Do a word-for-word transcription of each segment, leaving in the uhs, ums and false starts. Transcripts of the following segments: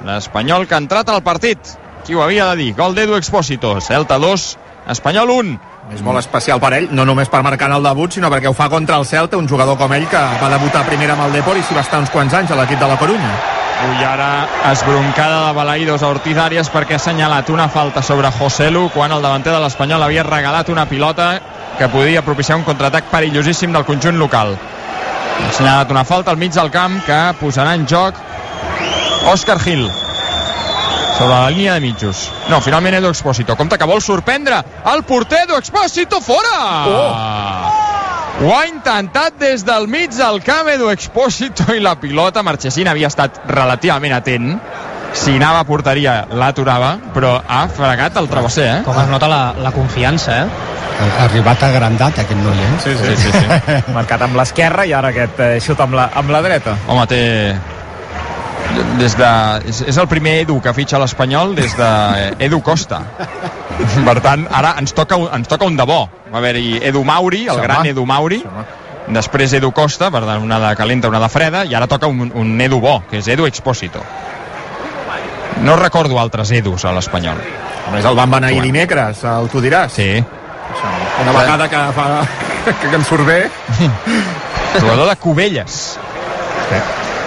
l'Espanyol que ha entrat al partit. Qui ho havia de dir? Gol d'Edu Expósito. Celta dos, Espanyol un. És molt especial per ell, no només per marcar en el debut, sinó perquè ho fa contra el Celta, un jugador com ell que va debutar primer amb el Depor i s'hi va estar uns quants anys a l'equip de la Corunya. Ull, ara esbroncada de Balaïdos a Ortiz Arias perquè ha assenyalat una falta sobre Joselu quan el davanter de l'Espanyol havia regalat una pilota que podia propiciar un contraatac perillosíssim del conjunt local. Ha assenyalat una falta al mig del camp que posarà en joc Òscar Gil sobre la línia de mitjos. No, finalment Edu Expósito. Compte que vol sorprendre el porter Edu Expósito, fora! Oh! Ho ha intentat des del mig del camp Edu Expósito i la pilota. Marchesín havia estat relativament atent. Si anava a porteria l'aturava, però ha fregat el travesser, eh? Com es nota la, la confiança, eh? Ha arribat agrandat aquest noi, eh? Sí, sí, sí, sí, sí. Marcat amb l'esquerra i ara aquest eh, xut amb la, amb la dreta. Home, té... Des de... És, és el primer Edu que fitxa l'Espanyol des de Edu Costa. Per tant, ara ens toca, ens toca un de bo. Va haver-hi Edu Mauri, el gran Edu Mauri, després Edu Costa, per tant, una de calenta, una de freda, i ara toca un, un Edu bo, que és Edu Expósito. No recordo altres Edus a l'Espanyol. A més, el van beneir dimecres, el tu diràs. Sí. Una vegada que fa que en surt bé. Jugador de Cubelles. Sí.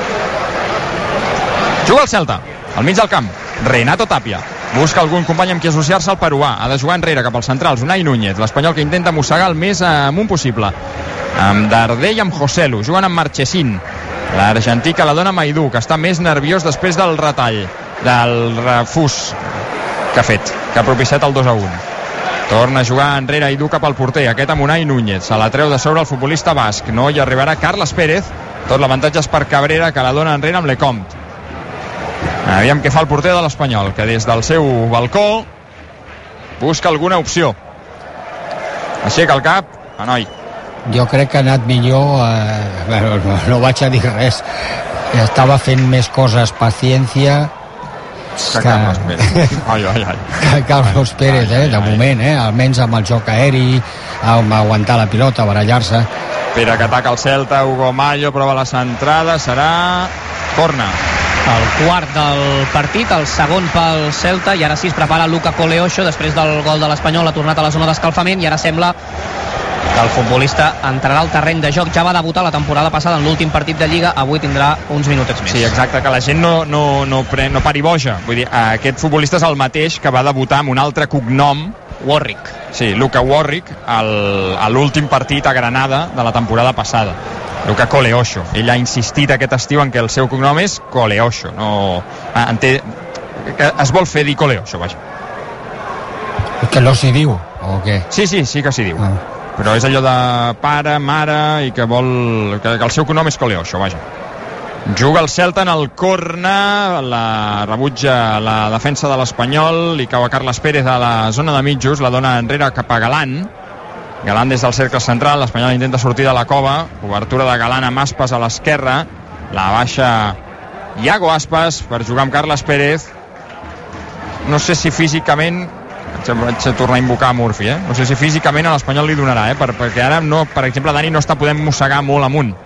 Juga el Celta, al mig del camp. Renato Tapia. Busca algun company amb qui associar-se al peruà. Ha de jugar enrere cap als centrals. Unai Núñez, l'Espanyol que intenta mossegar el més amunt possible. Amb Darder i amb Joselu. Juguen amb Marchesín. L'argentí que la dona Maidú, que està més nerviós després del retall, del refús que ha fet, que ha propiciat el dos a un. Torna a jugar enrere Aidú cap al porter. Aquest amb Unai Núñez. Se la treu de sobre el futbolista basc. No hi arribarà Carles Pérez. Tot l'avantatge és per Cabrera, que la dona enrere amb Lecomte. Aviam què fa el porter de l'Espanyol, que des del seu balcó busca alguna opció. Aixeca el cap, Anoi. Jo crec que ha anat millor, eh, bueno, no, no vaig a dir res. Estava fent més coses paciència que, que Carlos Pérez. Ai, ai, ai. Que Carlos Pérez, eh, de moment, eh, almenys amb el joc aeri, amb aguantar la pilota, barallar-se. Pere que ataca el Celta, Hugo Mallo prova la centrada, serà corna. El quart del partit, el segon pel Celta, i ara sí es prepara Luca Coleocho després del gol de l'Espanyol. Ha tornat a la zona d'escalfament i ara sembla que el futbolista entrarà al terreny de joc. Ja va debutar la temporada passada en l'últim partit de Lliga, avui tindrà uns minutets més. Sí, exacte, que la gent no, no, no, pre, no pari boja. Vull dir, aquest futbolista és el mateix que va debutar amb un altre cognom, Warwick. Sí, Luca Warwick, al, a l'últim partit a Granada de la temporada passada. Luca Coleocho. Ell ha insistit aquest estiu en que el seu cognom és Coleocho. No, en té, que es vol fer dir Coleocho, vaja. Que no s'hi diu, o què? Sí, sí, sí que s'hi diu. Ah. Però és allò de pare, mare, i que vol... que, que el seu cognom és Coleocho, vaja. Juga el Celta en el corna, la rebutja la defensa de l'Espanyol, li cau a Carles Pérez a la zona de mitjos, la dona enrere cap a Galán. Galán des del cercle central, l'Espanyol intenta sortir de la cova, cobertura de Galán amb Aspas a l'esquerra, la baixa Iago Aspas per jugar amb Carles Pérez. No sé si físicament, vaig a tornar a invocar a Murphy, eh? no sé si físicament a l'Espanyol li donarà, eh? per, perquè ara, no, per exemple, Dani no està podent mossegar molt amunt.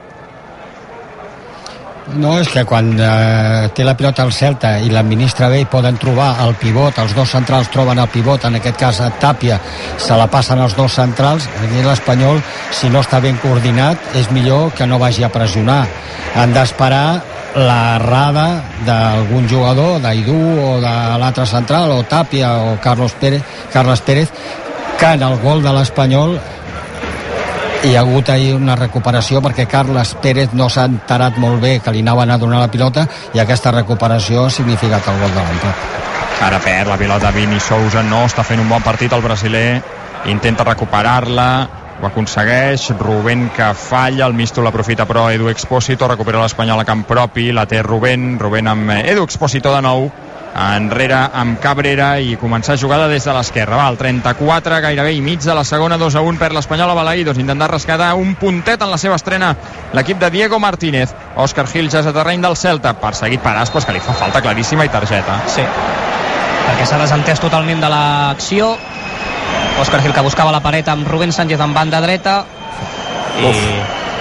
No, és que quan eh, té la pilota al Celta i l'administra bé i poden trobar el pivot, els dos centrals troben el pivot, en aquest cas a Tapia se la passen els dos centrals, aquí l'Espanyol, si no està ben coordinat, és millor que no vagi a pressionar. Han d'esperar l'errada d'algun jugador, d'Aidú o de l'altre central, o Tapia o Carlos Pérez, Carles Pérez, que en el gol de l'Espanyol hi ha hagut ahir una recuperació perquè Carles Pérez no s'ha enterat molt bé que li anaven a donar la pilota i aquesta recuperació ha significat el gol de l'empat. Ara perd la pilota Vini Sousa, no està fent un bon partit el brasiler, intenta recuperar-la, ho aconsegueix, Rubén que falla, el Misto l'aprofita però Edu Expósito, recupera l'Espanyol a camp propi, la té Rubén, Rubén amb Edu Expósito de nou, enrere amb Cabrera i començar jugada des de l'esquerra. Va, el trenta-quatre, gairebé i mig de la segona, dos a un per l'Espanyol a Balaïdos, intentant rescatar un puntet en la seva estrena l'equip de Diego Martínez. Òscar Gil ja és a terreny del Celta, perseguit per Aspas, que li fa falta claríssima i targeta. Sí, perquè s'ha desentès totalment de l'acció. Òscar Gil que buscava la paret amb Rubén Sánchez en banda dreta i... Uf.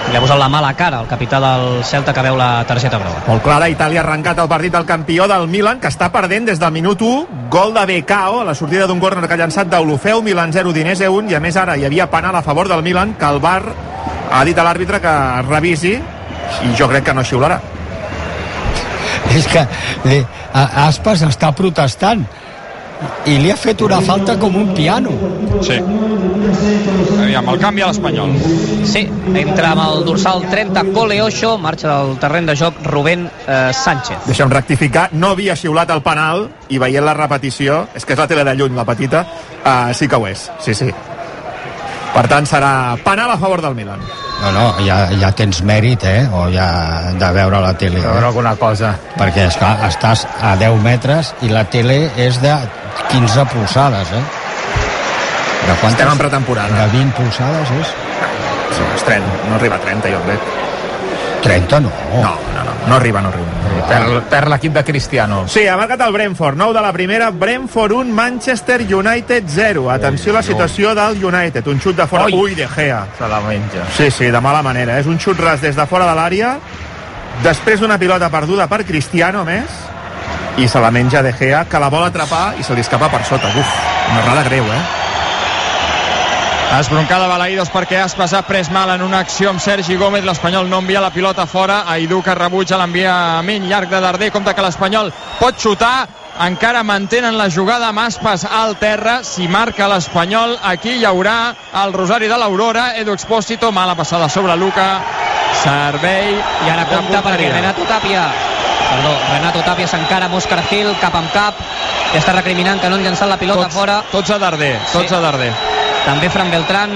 Li ha posat la mala cara al capità del Celta, que veu la targeta groga. Molt clara, Itàlia ha arrencat el partit del campió del Milan, que està perdent des del minut u, gol de Becao a la sortida d'un córner que ha llançat d'Olofeu, Milan zero, Udinese un, i a més ara hi havia penal a favor del Milan, que el V A R ha dit a l'àrbitre que revisi, i jo crec que no xiularà. És que li, a, Aspas està protestant i li ha fet una falta com un piano. Sí. Aviam, el canvi a l'Espanyol. Sí, entra amb el dorsal trenta Coleoxo, marxa del terreny de joc Rubén eh, Sánchez. Deixa'm rectificar, no havia xiulat el penal i veient la repetició, és que és la tele de lluny, la petita, uh, sí que ho és, sí, sí. Per tant, serà penal a favor del Milan. No, no, ja, ja tens mèrit, eh? O ja de veure la tele. Veure eh? alguna cosa. Perquè, esclar, estàs a deu metres i la tele és de quinze polsades, eh? De quantes? Estem en pretemporada. De vint polsades, és? Sí, és trenta, no arriba a trenta, jo crec. trenta no. No, no, no, no arriba, no arriba. Per, per l'equip de Cristiano. Sí, ha marcat el Brentford, nou de la primera, Brentford un, Manchester United zero. Atenció a la situació del United, un xut de fora, Ui. ui, De Gea. Se la menja. Sí, sí, de mala manera, és un xut ras des de fora de l'àrea, després d'una pilota perduda per Cristiano, a més, i se la menja De Gea, que la vol atrapar i se li escapa per sota. Uf, una errada greu, eh? Esbroncada Balaïdos perquè Aspas ha pres mal en una acció amb Sergi Gómez. L'Espanyol no envia la pilota fora. Aidú, que rebutja l'enviament llarg de Darder. Compte que l'Espanyol pot xutar. Encara mantenen la jugada amb Aspas al terra. Si marca l'Espanyol, aquí hi haurà el Rosari de l'Aurora. Edu Expósito, mala passada sobre Luca. Servei. I ara compta perquè Renato Tapia Perdó, Renato Tapia s'encara amb Òscar Gil, cap amb cap, i està recriminant que no han llançat la pilota tots, fora. Tots a Darder, tots sí. a Darder. També Fran Beltrán.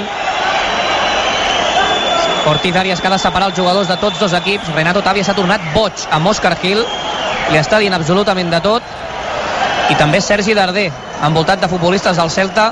Ortiz Arias, que ha de separar els jugadors de tots dos equips. Renato Tapia s'ha tornat boig amb Òscar Gil, li està dient absolutament de tot. I també Sergi Darder, envoltat de futbolistes del Celta.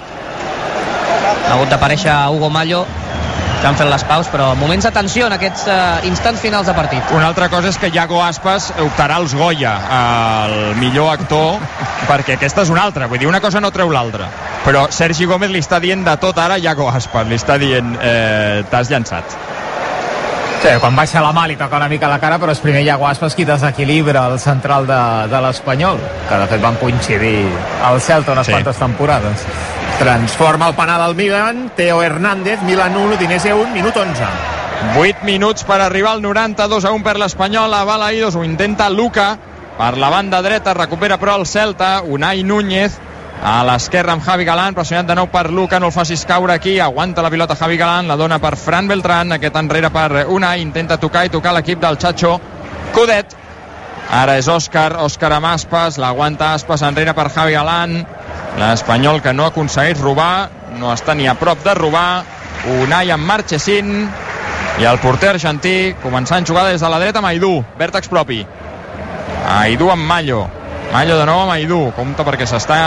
Ha hagut d'aparèixer Hugo Mallo, que han fet les paus, però moments de tensió en aquests uh, instants finals de partit. Una altra cosa és que Iago Aspas optarà als Goya, el millor actor, perquè aquesta és una altra, vull dir, una cosa no treu l'altra. Però Sergi Gómez li està dient de tot ara a Iago Aspas, li està dient eh, t'has llançat. Sí, quan baixa la mà li toca una mica la cara, però és primer Iago Aspas qui desequilibra el central de, de l'Espanyol, que de fet van coincidir al Celta unes sí. quantes temporades. Transforma el penal al Milan, Teo Hernández, Milan un, Udinese un, minut onze. vuit minuts per arribar al noranta-dos a un per l'Espanyol. A Balaïdos ho intenta Luca per la banda dreta, recupera però el Celta. Unai Núñez a l'esquerra amb Javi Galán, pressionat de nou per Luca, no el facis caure aquí, aguanta la pilota Javi Galán, la dona per Fran Beltrán, aquest enrere per Unai, intenta tocar i tocar l'equip del Chacho Codet. Ara és Òscar, Òscar amb Aspas, l'aguanta Aspas enrere per Javi Galán. L'Espanyol que no aconsegueix robar, no està ni a prop de robar. Unai amb Marchesín i el porter argentí començant jugada des de la dreta amb Aidú, vèrtex propi. Aidú amb Mallo, Mallo de nou amb Aidú, compte perquè s'està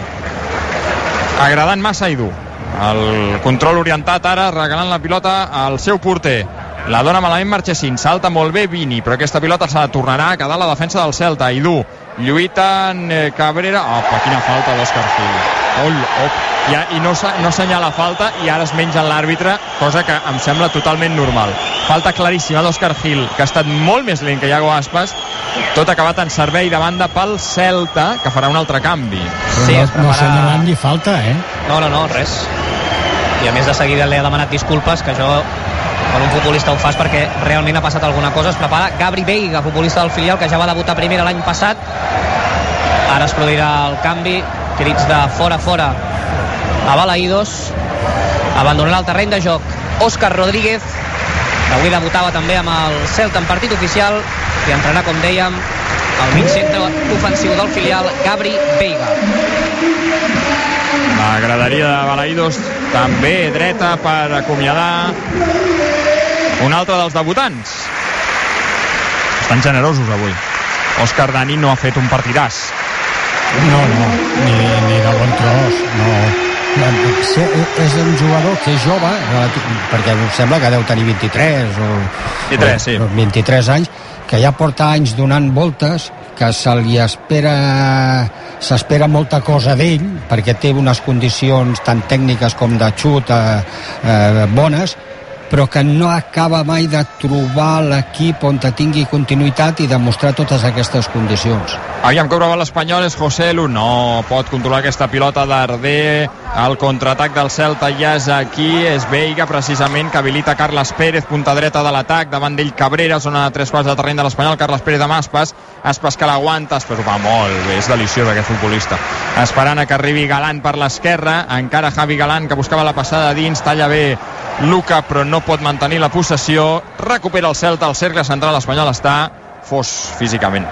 agradant massa Aidú. El control orientat ara, regalant la pilota al seu porter. La dona malament Marchesín, salta molt bé Vini, però aquesta pilota se la tornarà a quedar la defensa del Celta. Aidú lluita en eh, Cabrera. Opa, quina falta d'Òscar Gil. Ol, op. Ja, i no, no senyala falta i ara es menja l'àrbitre, cosa que em sembla totalment normal. Falta claríssima d'Òscar Gil, que ha estat molt més lent que Iago Aspas. Tot acabat en servei de banda pel Celta, que farà un altre canvi. Sí, no, prepara... no senyalant ni falta, eh? No, no, no, res. I a més de seguida li ha demanat disculpes, que jo quan un futbolista ho fas perquè realment ha passat alguna cosa. Es prepara Gabri Veiga, futbolista del filial, que ja va debutar primera l'any passat. Ara es produirà el canvi, crits de fora, fora a Balaïdos. Abandonarà el terreny de joc Òscar Rodríguez, que avui debutava també amb el Celta en partit oficial, i entrarà, com dèiem, el mig centre ofensiu del filial, Gabri Veiga. La graderia de Balaïdos també dreta per acomiadar un altre dels debutants. Estan generosos avui. Òscar Dani no ha fet un partidàs. No, no, ni, ni de bon tros, no. És un jugador que és jove, perquè em sembla que deu tenir vint-i-tres o, vint-i-tres, sí. o vint-i-tres anys, que ja porta anys donant voltes, que se li espera s'espera molta cosa d'ell, perquè té unes condicions tant tècniques com de xut eh, eh, bones, però que no acaba mai de trobar l'equip on tingui continuïtat i demostrar totes aquestes condicions. Aviam, que prova l'Espanyol, és Joselu, no pot controlar aquesta pilota d'Arder, el contraatac del Celta ja és aquí, és Veiga precisament que habilita Carles Pérez, punta dreta de l'atac, davant d'ell Cabrera, zona de tres quarts de terreny de l'Espanyol, Carles Pérez amb Aspas, Aspas que l'aguanta, Aspas ho fa molt bé, és deliciós aquest futbolista, esperant a que arribi Galán per l'esquerra, encara Javi Galán que buscava la passada dins, talla bé Luka però no pot mantenir la possessió, recupera el Celta, el cercle central espanyol està fos físicament.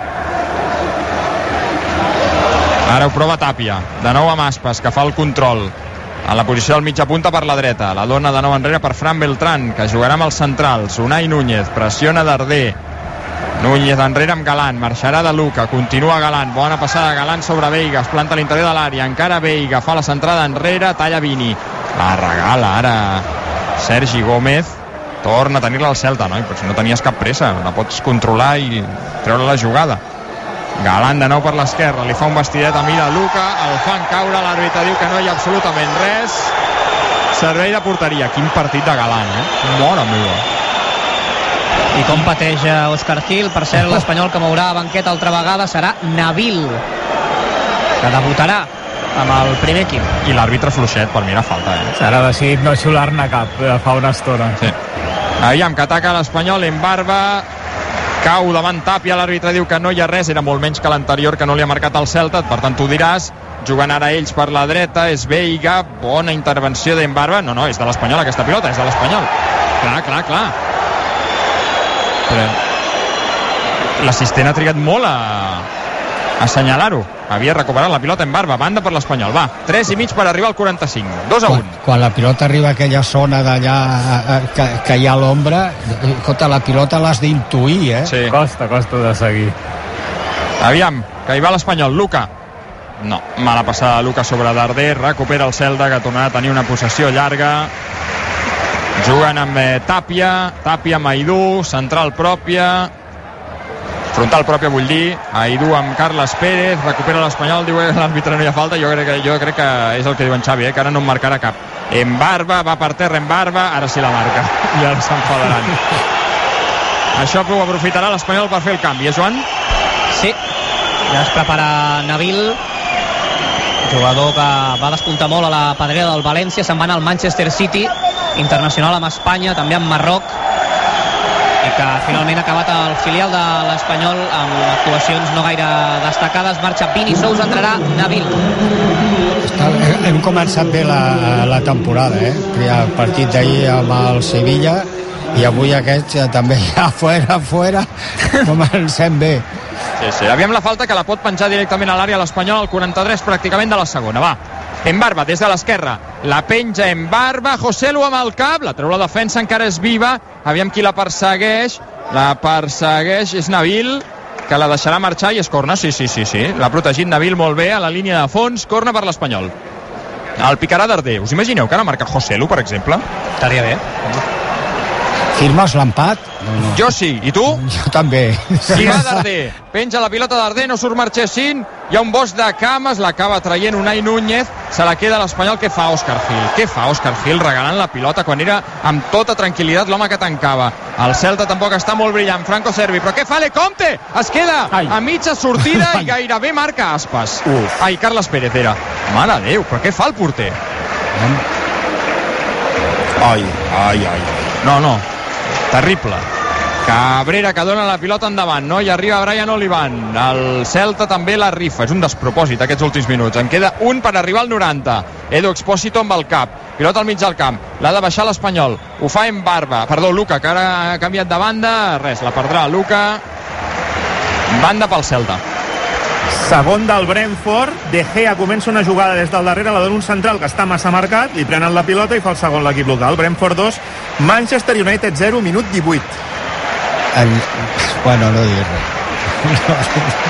Ara ho prova Tàpia, de nou amb Aspas, que fa el control a la posició del mitja punta per la dreta, la dona de nou enrere per Fran Beltrán, que jugarà amb els centrals. Unai Núñez, pressiona Darder, Núñez enrere amb Galán, marxarà de Luka, continua Galán, bona passada Galán sobre Veiga, es planta a l'interior de l'àrea, encara Veiga, fa la centrada enrere, talla Vini, la regala ara Sergi Gómez, torna a tenir-la al Celta, no? Però si no tenies cap pressa, la pots controlar i treure la jugada. Galán de nou per l'esquerra, li fa un vestidet a Mira Luka, el fan caure, l'àrbitre diu que no hi ha absolutament res, servei de porteria. Quin partit de Galán, eh? Mora meva. I com pateja Òscar Gil. Per cert, l'Espanyol que mourà a banqueta altra vegada serà Nabil, que debutarà amb el primer equip. I l'àrbitre fluixet, per mi era falta, eh? S'ha decidit no xular-ne cap fa una estona. Sí. Aviam, que ataca l'Espanyol en Barba, cau davant Tàpia, l'àrbitre diu que no hi ha res, era molt menys que l'anterior que no li ha marcat el Celta, per tant tu diràs, jugant ara ells per la dreta, és Veiga, bona intervenció d'en Barba, no, no, és de l'Espanyol aquesta pilota, és de l'Espanyol, clar, clar, clar. Però l'assistent ha trigat molt a assenyalar-ho, havia recuperat la pilota en Barba, banda per l'Espanyol, va, tres i mig per arribar al quaranta-cinc, dos a un. Quan, quan la pilota arriba a aquella zona d'allà que, que hi ha l'ombra, escolta, la pilota l'has d'intuir, eh? Sí. Costa, costa de seguir. Aviam, que hi va l'Espanyol, Luka. No, mala passada de Luka sobre Darder, recupera el Celta, que tornarà a tenir una possessió llarga. Juguen amb eh, Tàpia, Tàpia amb Aidú, central pròpia, frontal pròpia vull dir, Aidú amb Carles Pérez, recupera l'Espanyol, diu que l'àrbitre no hi ha falta, jo crec, que, jo crec que és el que diu en Xavi, eh, que ara no en marcarà cap. En Barba, va per terra en Barba, ara sí la marca, i ara s'enfadaran. Això ho aprofitarà l'Espanyol per fer el canvi, eh, Joan? Sí, ja es prepara Nabil, jugador que va despuntar molt a la pedrera del València, se'n va anar al Manchester City, internacional amb Espanya, també amb Marroc, i que finalment ha acabat el filial de l'Espanyol amb actuacions no gaire destacades. Marxa Vini Sous, entrarà Nabil. Està, hem començat bé la, la temporada, eh? El partit d'ahir amb el Sevilla i avui aquest ja també ja fora, fora, comencem bé. Sí, sí, aviam la falta que la pot penjar directament a l'àrea l'Espanyol al quaranta-tres pràcticament de la segona, va. En Barba, des de l'esquerra, la penja en Barba, Joselu amb el cap, la treu la defensa, encara és viva, aviam qui la persegueix, la persegueix, és Nabil, que la deixarà marxar i és corna, sí, sí, sí, sí, l'ha protegit Nabil molt bé a la línia de fons, corna per l'Espanyol. El picarà Darder, us imagineu que ara marca Joselu, per exemple? Estaria bé. Firmes l'empat? No, no. Jo sí, i tu? Jo també. I va Darder, penja la pilota Darder, no surt Marchesín, hi ha un bosc de cames, l'acaba traient Unai Núñez, se la queda l'Espanyol. Què fa Òscar Gil? Què fa Òscar Gil regalant la pilota quan era amb tota tranquil·litat l'home que tancava? El Celta tampoc està molt brillant, Franco Cervi, però què fa Lecomte? Es queda Ai. a mitja sortida i gairebé marca Aspas. Uf. Ai, Carles Pérez era. Mare de Déu, però què fa el porter? Ai, ai, ai. No, no, terrible. Cabrera que dona la pilota endavant, no? I arriba Brian Olivan. El Celta també la rifa. És un despropòsit aquests últims minuts. En queda un per arribar al noranta. Edu Expósito amb el cap. Pilota al mig del camp. L'ha de baixar l'Espanyol. Ho fa en Barba. Perdó, Luka, que ara ha canviat de banda. Res, la perdrà Luka. Banda pel Celta. Segon del Brentford. De Gea comença una jugada des del darrere, la dona un central que està massa marcat, li prenen la pilota i fa el segon l'equip local. Brentford dos, Manchester United zero, minut divuit. El... Bueno, no dir res.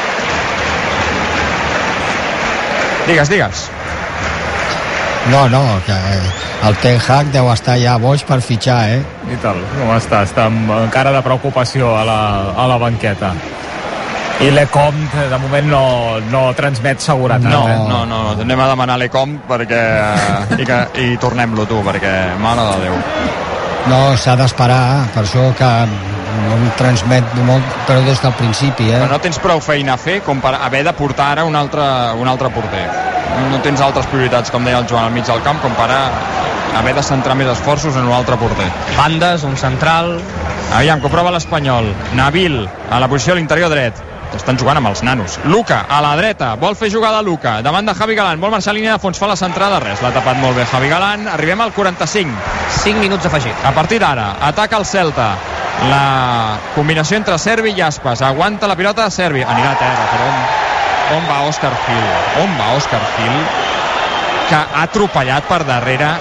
Digues, digues. No, no, que el Ten Hag deu estar ja boig per fitxar, eh? I tal, com està? Està amb cara de preocupació a la, a la banqueta. I Lecomte de moment no, no transmet seguretat. No, eh? no, no, anem a demanar Lecomte perquè, i, que, i tornem-lo tu, perquè mare de Déu. No, s'ha d'esperar, per això que no em transmet molt, però des del principi, eh? Però no tens prou feina a fer com per haver de portar ara un altre, un altre porter. No tens altres prioritats, com deia el Joan, al mig del camp, com per haver de centrar més esforços en un altre porter. Bandes, un central... Aviam, que ho prova l'Espanyol. Nabil, a la posició a l'interior dret. Estan jugant amb els nanos. Luka, a la dreta, vol fer jugada a Luka, davant de Javi Galán, vol marxar a línia de fons, fa la centrada, res, l'ha tapat molt bé Javi Galán. Arribem al quaranta-cinc. cinc minuts afegit. A partir d'ara, ataca el Celta. La combinació entre Servi i Aspas. Aguanta la pilota de Servi. Anirà a terra, però on, on va Òscar Gil? On va Òscar Gil? Que ha atropellat per darrere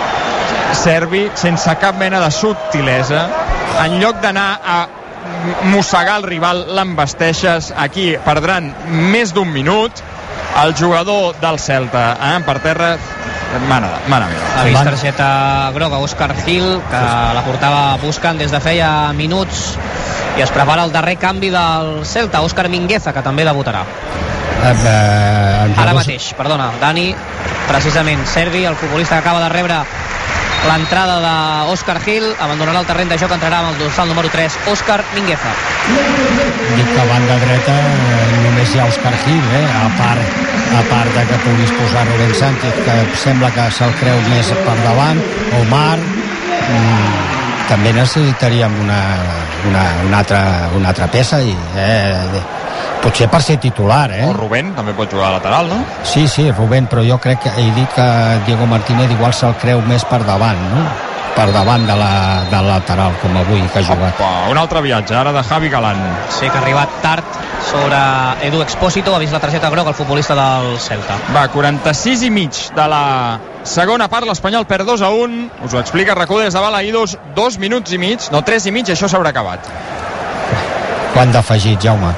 Servi sense cap mena de subtilesa. En lloc d'anar a mossegar el rival, l'embasteixes. Aquí perdran més d'un minut. El jugador del Celta eh, per terra, mana, mana meva. Ha vist targeta groga Òscar Gil, que la portava buscant des de feia minuts, i es prepara el darrer canvi del Celta, Òscar Mingueza, que també debutarà. Eh, eh, Ara mateix, perdona, Dani, precisament Servi, el futbolista que acaba de rebre l'entrada d'Òscar Gil, abandonarà el terreny de joc, entrarà amb el dorsal número tres, Òscar Mingueza. Dic que a banda dreta només hi ha Òscar Gil, eh? a part a part de que puguis posar Rubén Sánchez, que sembla que se'l creu més per davant, Omar, mm, també necessitaríem una, una, una, altra, una altra peça i eh, potser per ser titular, eh? O Rubén també pot jugar a lateral, no? Sí, sí, Rubén, però jo crec que he dit que Diego Martínez igual se'l creu més per davant, no? Per davant de la, del lateral, com avui que ha jugat. Opa, un altre viatge, ara de Javi Galán. Sí, que ha arribat tard sobre Edu Expósito, ha vist la targeta groga el futbolista del Celta. Va, quaranta-sis i mig de la segona part, l'Espanyol perd dos a un. Us ho explica Racó des de Balaïdos, dos minuts i mig, no, tres i mig, i això s'haurà acabat. Quant d'afegit, Jaume?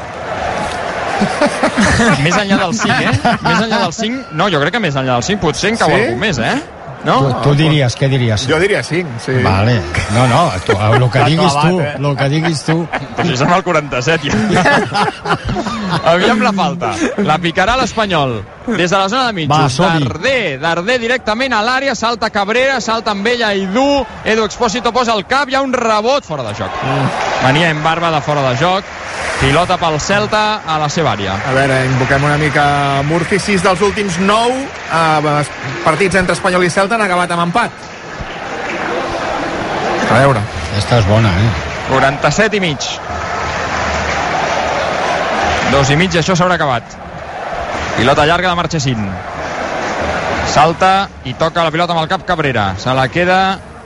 Més enllà del cinc, eh? Més enllà del cinc, no, jo crec que més enllà del cinc potser en cau Sí? algú més, eh? No? Tu, tu diries, què diries? Jo diria cinc, sí. Vale, no, no, tu, el que Està diguis clavat, tu, eh? el que diguis tu. Però si som al quaranta-set ja. Aviam la falta. La picarà l'Espanyol. Des de la zona de mitjos. Va, som-hi. Darder, Darder directament a l'àrea, salta Cabrera, salta amb ella Edu, Edu Expósito posa el cap, hi ha un rebot fora de joc. Venia en barba de fora de joc. Pilota pel Celta a la seva àrea. A veure, invoquem una mica Murphy. Sis dels últims nou eh, partits entre Espanyol i Celta han acabat amb empat. A veure. Aquesta és bona, eh? quaranta-set i mig. Dos i mig i això s'haurà acabat. Pilota llarga de Marchesín. Salta i toca la pilota amb el cap Cabrera. Se la queda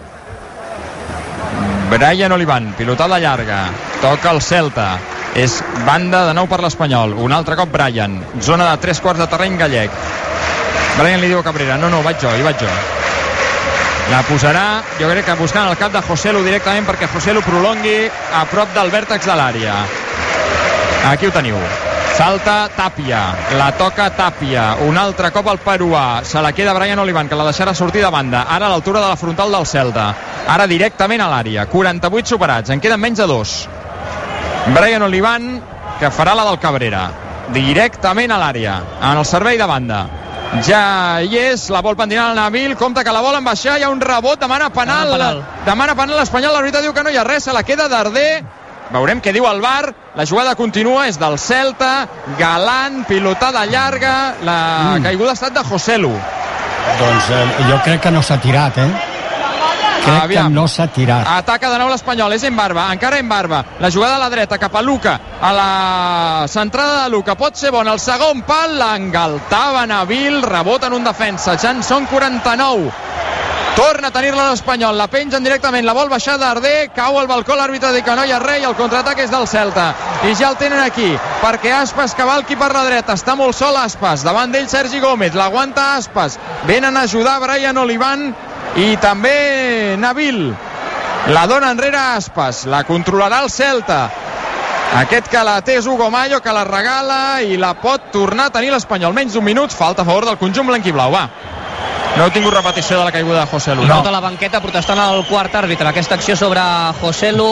Brian Olivan. Pilotada llarga. Toca el Celta. És banda de nou per l'Espanyol. Un altre cop Brian. Zona de tres quarts de terreny gallec. Brian li diu a Cabrera, no, no, vaig jo, hi vaig jo. La posarà, jo crec que buscant el cap de Joselu directament perquè Joselu prolongui a prop del vèrtex de l'àrea. Aquí ho teniu. Salta Tàpia, la toca Tàpia, un altre cop al peruà, se la queda Brian Olivan, que la deixarà sortir de banda, ara a l'altura de la frontal del Celta, ara directament a l'àrea, quaranta-vuit superats, en queden menys de dos. Brian Olivan, que farà la del Cabrera, directament a l'àrea, en el servei de banda. Ja hi és, la vol pentinar el Nabil, compte que la volen baixar, hi ha un rebot, demana penal, demana penal, demana penal l'Espanyol, la veritat diu que no hi ha res, se la queda Darder. Veurem què diu el V A R. La jugada continua, és del Celta. Galán, pilotada llarga. La mm. caiguda ha estat de Joselu. Doncs eh, jo crec que no s'ha tirat, eh? Crec Aviam. que no s'ha tirat. Ataca de nou l'Espanyol, és en Barba, encara en Barba. La jugada a la dreta, cap a Luka. A la centrada de Luka, pot ser bona. El segon pal, l'engaltava Nabil. Rebot en un defensa. Ja en són quaranta-nou. Torna a tenir-la l'Espanyol, la pengen directament, la vol baixar Darder, cau al balcó, l'àrbitre diu que no hi ha res i el contraatac és del Celta. I ja el tenen aquí, perquè Aspas cavalqui per la dreta, està molt sol Aspas, davant d'ell Sergi Gómez, l'aguanta Aspas, venen a ajudar Brian Olivan i també Nabil. La dona enrere Aspas, la controlarà el Celta. Aquest que la té és Hugo Mayo, que la regala i la pot tornar a tenir l'Espanyol. Menys d'un minut, falta a favor del conjunt blanquiblau, va. No heu tingut repetició de la caiguda de Joselu. No. Nota la banqueta protestant al quart àrbitre. Aquesta acció sobre Joselu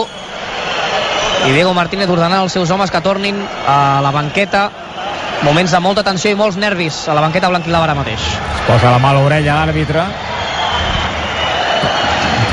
i Diego Martínez ordenant als seus homes que tornin a la banqueta. Moments de molta tensió i molts nervis a la banqueta blanquilava ara mateix. Posa la mà a l'orella l'àrbitre.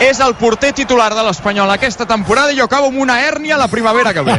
és el porter titular de l'Espanyol aquesta temporada i jo acabo amb una hèrnia la primavera que ve.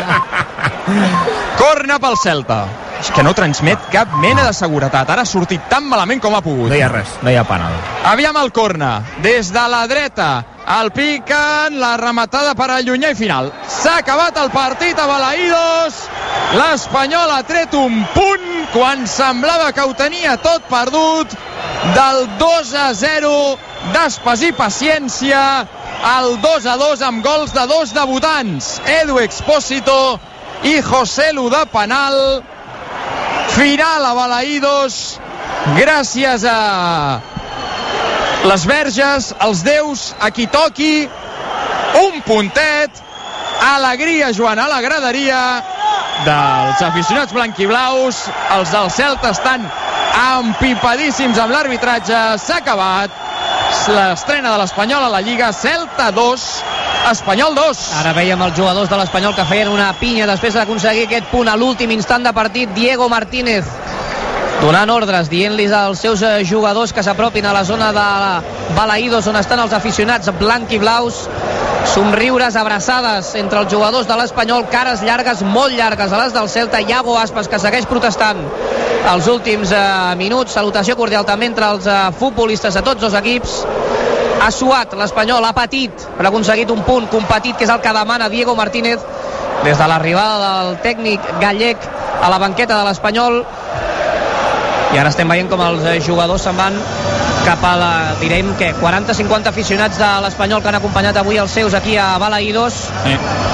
Corna pel Celta. És que no transmet cap mena de seguretat. Ara ha sortit tan malament com ha pogut. No hi ha res, no hi ha penal. Aviam el corna. Des de la dreta. El piquen, la rematada per allunyar i final. S'ha acabat el partit a Balaïdos. L'Espanyol ha tret un punt quan semblava que ho tenia tot perdut. Del dos a zero d'Aspas i paciència al dos a dos amb gols de dos debutants, Edu Expósito i José Lu de penal. Final a Balaïdos gràcies a les verges, els déus, a qui toqui. Un puntet, alegria, Joan, a la graderia dels aficionats blanquiblaus. Els del Celta estan empipadíssims amb l'arbitratge. S'ha acabat l'estrena de l'Espanyol a la Lliga. Celta dos, Espanyol dos. Ara veiem els jugadors de l'Espanyol que feien una pinya després d'aconseguir aquest punt a l'últim instant de partit. Diego Martínez donant ordres, dient-los als seus jugadors que s'apropin a la zona de Balaïdos on estan els aficionats blanc i blaus. Somriures, abraçades entre els jugadors de l'Espanyol, cares llargues, molt llargues a les del Celta. Iago Aspas, que segueix protestant els últims eh, minuts. Salutació cordial també entre els eh, futbolistes de tots dos equips. Ha suat l'Espanyol, ha patit, però ha aconseguit un punt competit, que és el que demana Diego Martínez des de l'arribada del tècnic gallec a la banqueta de l'Espanyol. I ara estem veient com els jugadors se'n van cap a la, direm que quaranta cinquanta aficionats de l'Espanyol que han acompanyat avui els seus aquí a Balaïdos. Sí.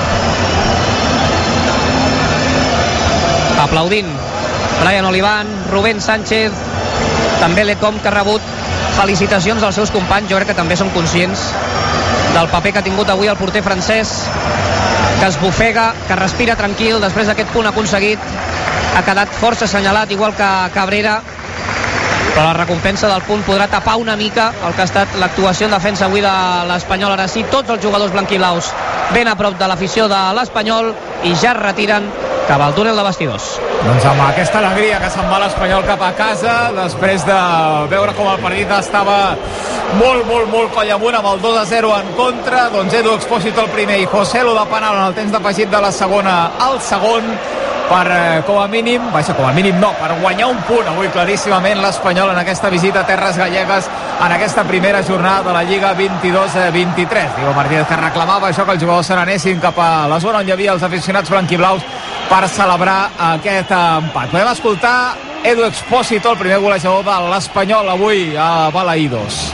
Aplaudint Brian Olivan, Rubén Sánchez, també l'Ecom, que ha rebut felicitacions dels seus companys. Jo crec que també són conscients del paper que ha tingut avui el porter francès, que es bufega, que respira tranquil després d'aquest punt aconseguit. Ha quedat força assenyalat, igual que Cabrera, però la recompensa del punt podrà tapar una mica el que ha estat l'actuació en defensa avui de l'Espanyol. Ara sí, tots els jugadors blanquiblaus ben a prop de l'afició de l'Espanyol i ja es retiren cap al túnel de vestidors. Doncs amb aquesta alegria que se'n va l'Espanyol cap a casa després de veure com el partit estava molt, molt, molt coll amunt amb el dos a zero en contra. Doncs Edu Expósito el primer i José Lu de penal en el temps d'afegit de la segona al segon per, eh, com a mínim, vaja, com a mínim no, per guanyar un punt avui claríssimament l'Espanyol en aquesta visita a Terres Gallegues en aquesta primera jornada de la Lliga vint-i-dos vint-i-tres. Diego Martínez, que reclamava això, que els jugadors se n'anessin cap a la zona on hi havia els aficionats blanquiblaus per celebrar aquest empat. Podem escoltar Edu Expósito, el primer golejador de l'Espanyol avui a Balaïdos.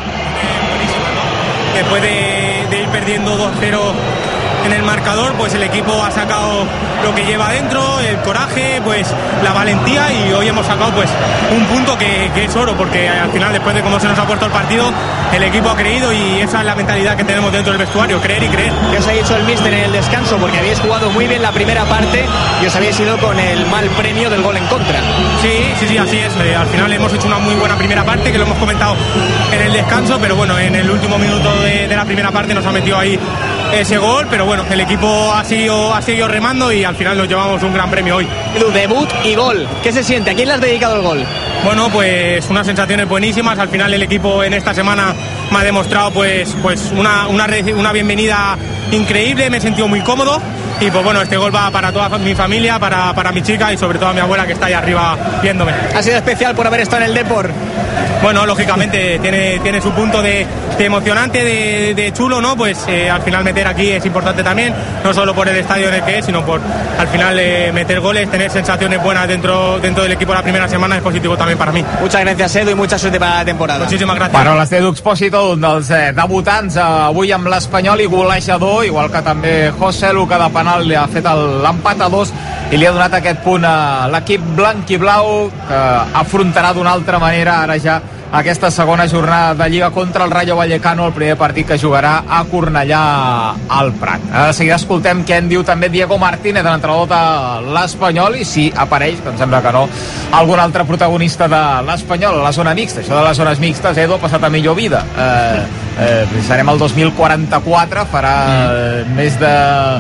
Después de, de ir perdiendo dos cero en el marcador, pues el equipo ha sacado lo que lleva dentro, el coraje, pues la valentía, y hoy hemos sacado pues un punto que, que es oro, porque al final, después de cómo se nos ha puesto el partido, el equipo ha creído, y esa es la mentalidad que tenemos dentro del vestuario, creer y creer. ¿Qué os ha dicho el míster en el descanso? Porque habéis jugado muy bien la primera parte y os habéis ido con el mal premio del gol en contra. Sí, sí, sí, así es. Eh, al final hemos hecho una muy buena primera parte, que lo hemos comentado en el descanso, pero bueno, en el último minuto de, de la primera parte nos ha metido ahí ese gol, pero bueno, el equipo ha seguido, ha seguido remando y al final nos llevamos un gran premio hoy. Edu, debut y gol. ¿Qué se siente? ¿A quién le has dedicado el gol? Bueno, pues unas sensaciones buenísimas. Al final el equipo en esta semana me ha demostrado pues, pues una, una, una bienvenida increíble, me he sentido muy cómodo. Y pues bueno, este gol va para toda mi familia, para, para mi chica y sobre todo a mi abuela, que está ahí arriba viéndome. ¿Ha sido especial por haber estado en el Depor? Bueno, lógicamente tiene, tiene su punto de, de emocionante, de, de chulo, ¿no? Pues eh, al final meter aquí es importante también, no solo por el estadio en el que es, sino por al final eh, meter goles, tener sensaciones buenas dentro, dentro del equipo la primera semana es positivo también para mí. Muchas gracias, Edu, y mucha suerte para la temporada. Muchísimas gracias. Paraules d'Edu Expósito, un dels eh, debutants eh, avui amb l'Espanyol i golejador, igual que també José Lu, que de penal li ha fet l'empat a dos i li ha donat aquest punt a l'equip blanc i blau, que afrontarà d'una altra manera ara ja aquesta segona jornada de Lliga contra el Rayo Vallecano, el primer partit que jugarà a Cornellà al Prat. A de seguida escoltem què en diu també Diego Martínez, l'entrenador de l'Espanyol, i si apareix, que em sembla que no, algun altre protagonista de l'Espanyol a la zona mixta. Això de les zones mixtes, Edu, ha passat a millor vida. Eh, eh, serem el dos mil quaranta-quatre, farà mm. més de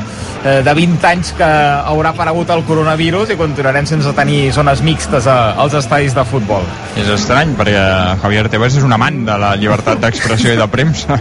de vint anys que haurà aparegut el coronavirus i continuarem sense tenir zones mixtes als estadis de futbol. És estrany, perquè Javier Tebas és un amant de la llibertat d'expressió i de premsa.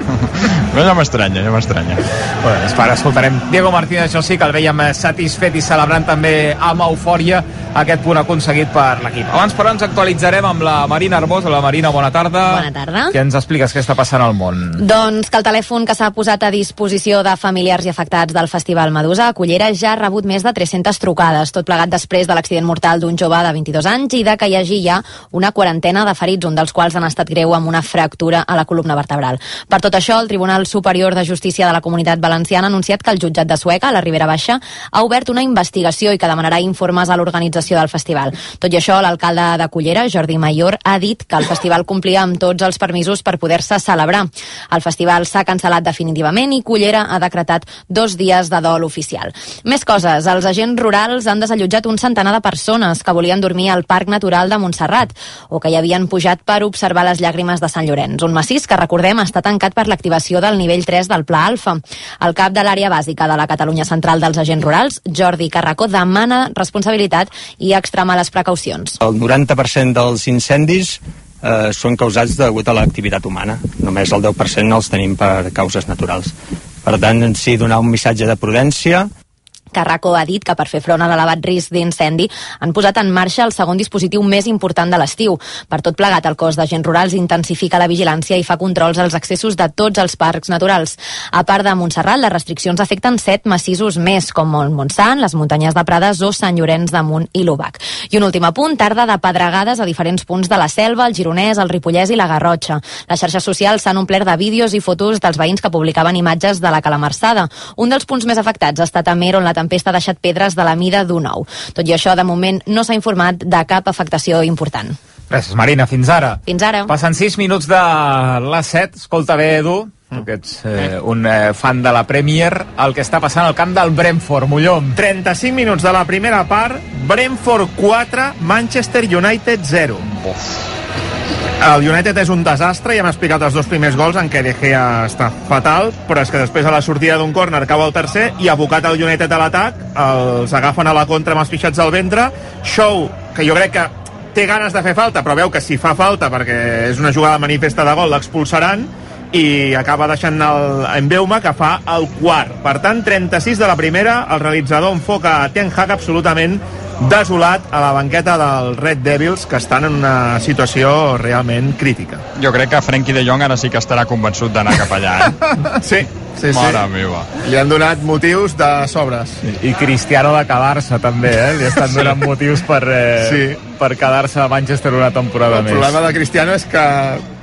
Ja m'estranya, ja m'estranya. Bueno, ara escoltarem Diego Martínez, això sí, que el veiem satisfet i celebrant també amb eufòria aquest punt aconseguit per l'equip. Abans, però, ens actualitzarem amb la Marina Hermosa. La Marina, bona tarda. Bona tarda. Què ens expliques? Què està passant al món? Doncs que el telèfon que s'ha posat a disposició de familiars i afectats del Festival Medusa a Cullera ja ha rebut més de tres-centes trucades, tot plegat després de l'accident mortal d'un jove de vint-i-dos anys i de que hi hagi ja una quarantena de ferits, un dels quals han estat greu amb una fractura a la columna vertebral. Per tot això, el Tribunal Superior de Justícia de la Comunitat Valenciana ha anunciat que el jutjat de Sueca, a la Ribera Baixa, ha obert una investigació i que demanarà informes a l'organització del festival. Tot i això, l'alcalde de Cullera, Jordi Mayor, ha dit que el festival complia amb tots els permisos per poder-se celebrar. El festival s'ha cancel·lat definitivament i Cullera ha decretat dos dies de dol oficial. Més coses. Els agents rurals han desallotjat un centenar de persones que volien dormir al Parc Natural de Montserrat o que hi havien pujat per observar les llàgrimes de Sant Llorenç, un massís que, recordem, està tancat per l'activació del nivell tres del Pla Alfa. El cap de l'àrea bàsica de la Catalunya Central dels Agents Rurals, Jordi Carracó, demana responsabilitat i extremar les precaucions. El noranta per cent dels incendis eh, són causats degut a l'activitat humana. Només el deu per cent els tenim per causes naturals. Per tant, en si donar un missatge de prudència. Carracó ha dit que per fer front a l'elevat risc d'incendi han posat en marxa el segon dispositiu més important de l'estiu. Per tot plegat, el cos d'agents rurals intensifica la vigilància i fa controls als accessos de tots els parcs naturals. A part de Montserrat, les restriccions afecten set massissos més, com el Montsant, les muntanyes de Prades o Sant Llorenç de Munt i l'Obac. I un últim apunt, tarda de pedregades a diferents punts de la Selva, el Gironès, el Ripollès i la Garrotxa. Les xarxes socials s'han omplert de vídeos i fotos dels veïns que publicaven imatges de la calamarsada. Un dels punts més afectats ha estat a Mer, on la tempesta ha deixat pedres de la mida d'un ou. Tot i això, de moment, no s'ha informat de cap afectació important. Gràcies, Marina. Fins ara. Fins ara. Passen sis minuts de les set. Escolta bé, Edu, tu que ets eh, un eh, fan de la Premier, el que està passant al camp del Brentford, Molló. trenta-cinc minuts de la primera part, Brentford quatre, Manchester United zero. Uf. El United és un desastre, ja hem explicat els dos primers gols en què De Gea està fatal, però és que després a la sortida d'un córner cau el tercer i abocat el United a l'atac, els agafen a la contra amb els pixats al ventre. Shaw, que jo crec que té ganes de fer falta, però veu que si fa falta, perquè és una jugada manifesta de gol, l'expulsaran, i acaba deixant el Mbeuma, que fa el quart. Per tant, trenta-sis de la primera, el realitzador enfoca a Ten Hag absolutament desolat a la banqueta dels Red Devils, que estan en una situació realment crítica. Jo crec que Frenkie de Jong ara sí que estarà convençut d'anar cap allà, eh? Sí, sí, sí. Mare meva. Li han donat motius de sobres. I Cristiano de quedar-se també, eh? Li estan donant motius per, eh, sí. per quedar-se a Manchester una temporada el més. El problema de Cristiano és que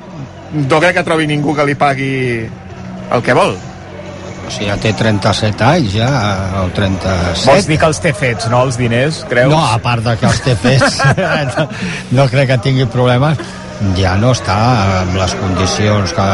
no crec que trobi ningú que li pagui el que vol. O sigui, ja té trenta-set anys, ja, o trenta-set. Vols dir que els té fets, no, els diners, creus? No, a part de que els té fets, no, no crec que tingui problemes. Ja no està amb les condicions que...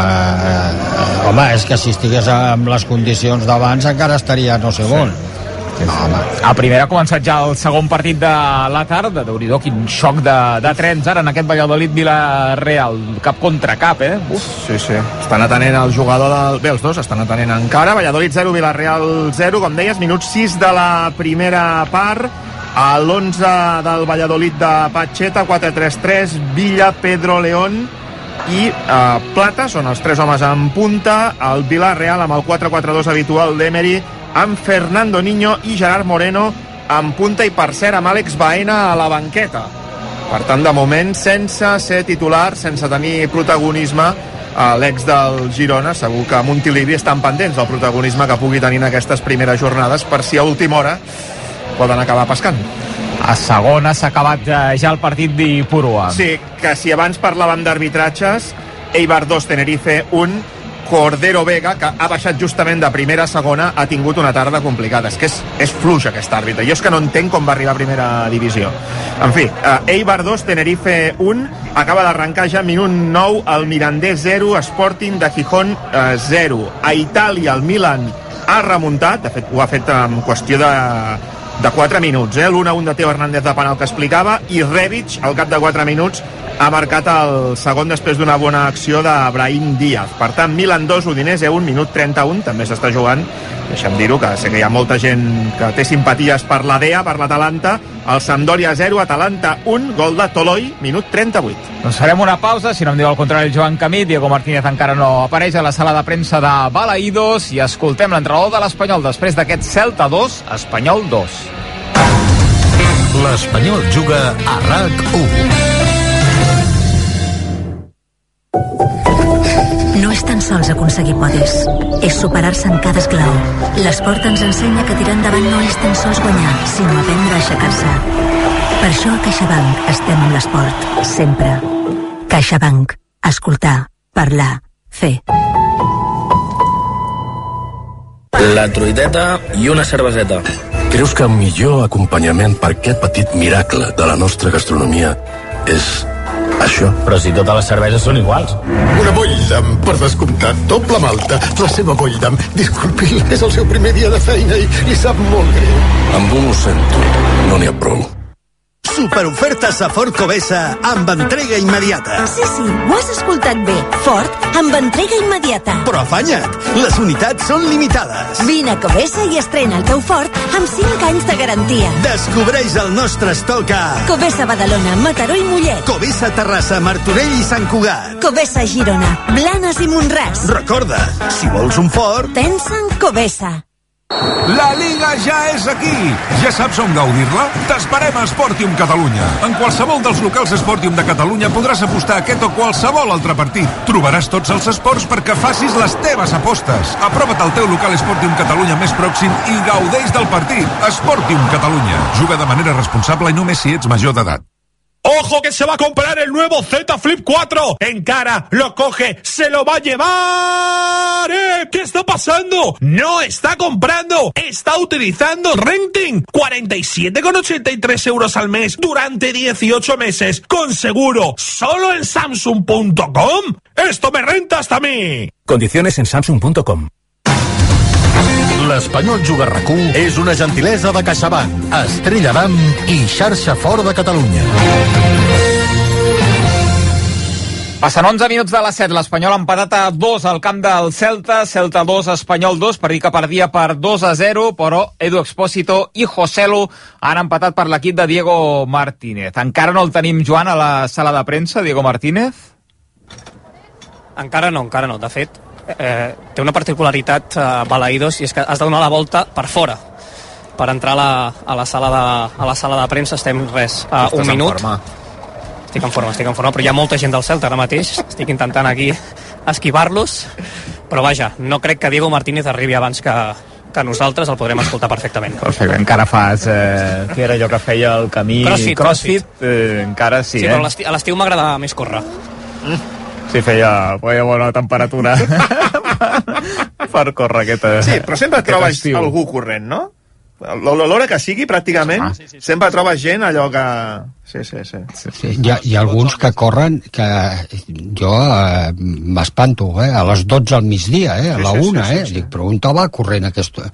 Eh, home, és que si estigués amb les condicions d'abans encara estaria no sé on. Sí. No, home. A primera ha començat ja el segon partit de la tarda. Déu-n'hi-do, quin xoc de, de trens ara en aquest Valladolid-Villarreal. Cap contra cap, eh? Uf. Sí, sí. Estan atenent el jugador del... Bé, els dos estan atenent encara. Valladolid zero, Villarreal zero. Com deies, minut sis de la primera part. A l'onze del Valladolid de Pacheta, quatre tres tres, Villa, Pedro, León i eh, Plata, són els tres homes en punta. El Villarreal amb el quatre quatre dos habitual d'Emery, amb Fernando Niño i Gerard Moreno en punta, i per cert amb Àlex Baena a la banqueta. Per tant, de moment, sense ser titular, sense tenir protagonisme, l'ex del Girona. Segur que Montilivi estan pendents del protagonisme que pugui tenir en aquestes primeres jornades, per si a última hora poden acabar pescant. A segona s'ha acabat ja el partit d'Ipurua. Sí, que si abans parlàvem d'arbitratges, Eibar dos, Tenerife un, Cordero Vega, que ha baixat justament de primera a segona, ha tingut una tarda complicada. És que és, és fluix aquest àrbitre. Jo és que no entenc com va arribar a primera divisió. En fi, uh, Eibar dos, Tenerife un, acaba d'arrencar ja minut nou, el Mirandés zero, Sporting de Gijón uh, zero. A Itàlia el Milan ha remuntat, de fet ho ha fet en qüestió de de quatre minuts, eh? l'u a un de Teo Hernández de penal que explicava, i Rebic, al cap de quatre minuts, ha marcat el segon després d'una bona acció de Brahim Díaz. Per tant, Milan dos, Udinese un, minut trenta-un, també s'està jugant, deixa'm dir-ho, que sé que hi ha molta gent que té simpaties per la D E A, per l'Atalanta, el Sampdoria zero, Atalanta un, gol de Toloi, minut trenta-vuit. Doncs farem una pausa, si no em diu el contrari el Joan Camí. Diego Martínez encara no apareix a la sala de premsa de Balaïdos, i escoltem l'entrenador de l'Espanyol després d'aquest Celta dos, Espanyol dos. L'Espanyol juga a RAC u. No és tan sols aconseguir podis, és superar-se en cada esglau. L'esport ens ensenya que tirar endavant no és tan sols guanyar, sinó aprendre a aixecar-se. Per això a CaixaBank estem amb l'esport, sempre. CaixaBank. Escoltar, parlar, fer. La truiteta i una cerveseta. Creus que el millor acompanyament per aquest petit miracle de la nostra gastronomia és això? Però si totes les cerveses són iguals. Una Bolldam, per descomptat, doble malta. La seva Bolldam, disculpi, és el seu primer dia de feina i li sap molt greu. Amb un ho sento, no n'hi ha prou. Superofertes a Ford Covesa amb entrega immediata. Sí, sí, ho has escoltat bé. Ford amb entrega immediata. Però afanya't, les unitats són limitades. Vine a Covesa i estrena el teu Ford amb cinc anys de garantia. Descobreix el nostre estoc a Covesa Badalona, Mataró i Mollet. Covesa Terrassa, Martorell i Sant Cugat. Covesa Girona, Blanes i Montràs. Recorda, si vols un Ford, pensa en Covesa. La Liga ja és aquí! Ja saps on gaudir-la? T'esperem a Sportium Catalunya. En qualsevol dels locals Sportium de Catalunya podràs apostar aquest o qualsevol altre partit. Trobaràs tots els esports perquè facis les teves apostes. Aprova't al teu local Sportium Catalunya més pròxim i gaudeix del partit. Sportium Catalunya. Juga de manera responsable i només si ets major d'edat. ¡Ojo que se va a comprar el nuevo Z Flip cuatro! En cara, lo coge, se lo va a llevar. ¿Eh? ¿Qué está pasando? No está comprando, está utilizando renting. cuarenta y siete con ochenta y tres euros al mes durante dieciocho meses, con seguro, solo en Samsung punto com. ¡Esto me renta hasta a mí! Condiciones en Samsung punto com. L'Espanyol juga a RAC u és una gentilesa de CaixaBank, Estrella d'Am i Xarxa Fort de Catalunya. Passen onze minuts de les set, l'Espanyol empatat a dos al camp del Celta, Celta dos, Espanyol dos, per dir que perdia per dos a zero, però Edu Expósito i Joselu han empatat per l'equip de Diego Martínez. Encara no el tenim, Joan, a la sala de premsa, Diego Martínez? Encara no, encara no, de fet. Eh, té una particularitat eh, Balaïdos, i és que has de donar la volta per fora per entrar a la, a la, sala, de, a la sala de premsa. Estem res a un minut. Estic en forma, estic en forma, però hi ha molta gent del Celta ara mateix. Estic intentant aquí esquivar-los, però vaja, no crec que Diego Martínez arribi abans que, que nosaltres el podrem escoltar perfectament. Perfecte, encara fas eh, que era allò que feia el camí crossfit, crossfit, crossfit. Eh, encara sí, sí, eh? però a l'estiu m'agrada més córrer. Mm. Sí, feia, feia bona temperatura per córrer aquesta. Sí, però sempre trobes estiu. Algú corrent, no? L'hora que sigui, pràcticament, ah, sí, sí, sí, sempre sí. Trobes gent allò que... Sí, sí, sí. sí, sí. Hi ha, hi ha alguns que corren que jo eh, m'espanto, eh? A les dotze al migdia, eh? A la una, eh? Sí, sí, sí. Dic, però on va corrent aquesta...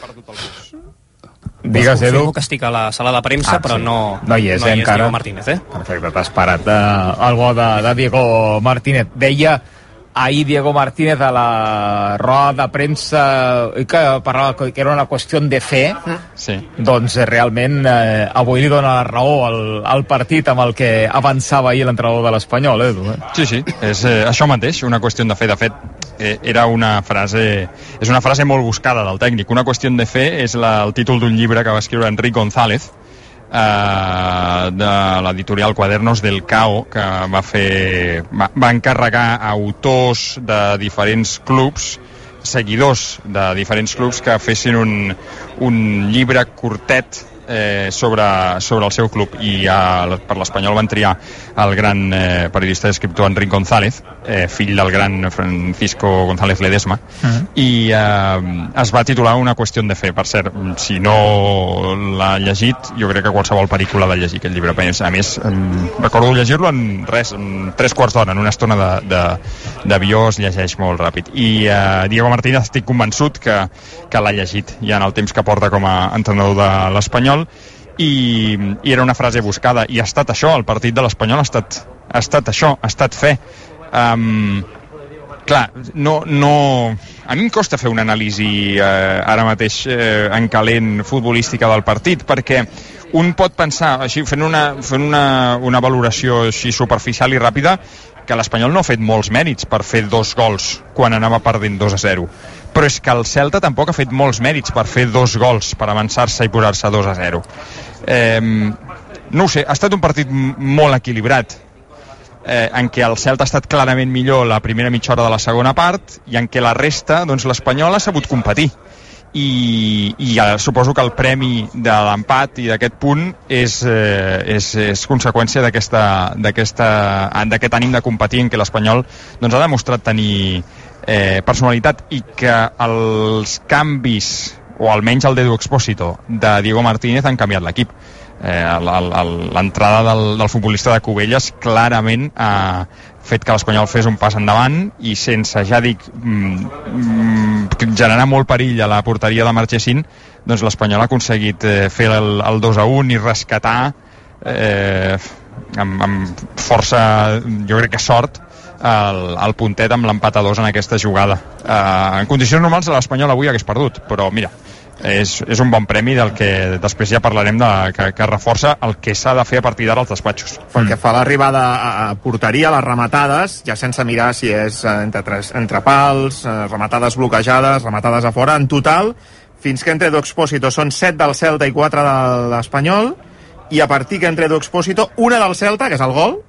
Digues, Edu. Que estic a la sala de premsa, ah, però sí. no, no hi és, no eh, hi és encara. Diego Martínez, eh? Perfecte, t'has parat de, el bo de, de Diego Martínez. Deia ahir Diego Martínez a la roda de premsa que parlava que era una qüestió de fe. Sí. Doncs realment eh, avui li dona la raó al, al partit amb el que avançava ahir l'entrenador de l'Espanyol, eh, Edu? Eh? Sí, sí, és eh, això mateix, una qüestió de fe. De fet, eh, era una frase és una frase molt buscada del tècnic. Una qüestió de fe és la, el títol d'un llibre que va escriure Enric González, Uh, de l'editorial Quadernos del Cao, que va fer va, va encarregar a autors de diferents clubs, seguidors de diferents clubs, que fessin un, un llibre curtet eh, sobre, sobre el seu club, i eh, per l'Espanyol van triar el gran eh, periodista i escriptor Enric González, eh, fill del gran Francisco González Ledesma, uh-huh. i eh, es va titular Una qüestió de fe. Per cert, si no l'ha llegit, jo crec que qualsevol pel·lícula ha de llegir aquest llibre. A més, recordo llegir-lo en res, en tres quarts d'hora, en una estona de, de, d'avió es llegeix molt ràpid. I eh, Diego Martínez estic convençut que, que l'ha llegit ja en el temps que porta com a entrenador de l'Espanyol, i, i era una frase buscada, i ha estat això, el partit de l'Espanyol ha estat, ha estat això, ha estat fe. Um, clar, no, no... a mi em costa fer una anàlisi eh, ara mateix eh, en calent futbolística del partit, perquè un pot pensar, així, fent una, fent una, una valoració així superficial i ràpida, que l'Espanyol no ha fet molts mèrits per fer dos gols quan anava perdent dos a zero. Però és que el Celta tampoc ha fet molts mèrits per fer dos gols, per avançar-se i posar-se dos a zero. Eh, no ho sé, ha estat un partit molt equilibrat, eh, en què el Celta ha estat clarament millor la primera mitja hora de la segona part, i en què la resta, doncs l'Espanyol ha sabut competir. I, i ja suposo que el premi de l'empat i d'aquest punt és, eh, és, és conseqüència d'aquesta, d'aquesta, d'aquest ànim de competir en què l'Espanyol doncs, ha demostrat tenir eh, personalitat, i que els canvis, o almenys el d'Edu Expósito, de Diego Martínez han canviat l'equip. Eh, l'entrada del, del futbolista de Cubelles clarament ha fet que l'Espanyol fes un pas endavant, i sense, ja dic, mm, generar molt perill a la porteria de Marchesín, doncs l'Espanyol ha aconseguit eh, fer el, el dos a un i rescatar eh, amb, amb força, jo crec que sort, el, el puntet amb l'empat a dos en aquesta jugada. Eh, en condicions normals l'Espanyol avui hagués perdut, però mira, és, és un bon premi del que després ja parlarem de, que, que reforça el que s'ha de fer a partir d'ara als despatxos. Pel que fa a l'arribada a porteria, les rematades, ja sense mirar si és entre, tres, entre pals, rematades bloquejades, rematades a fora, en total, fins que entre Edu Expósito són set del Celta i quatre de l'Espanyol, i a partir que entre Edu Expósito, una del Celta, que és el gol,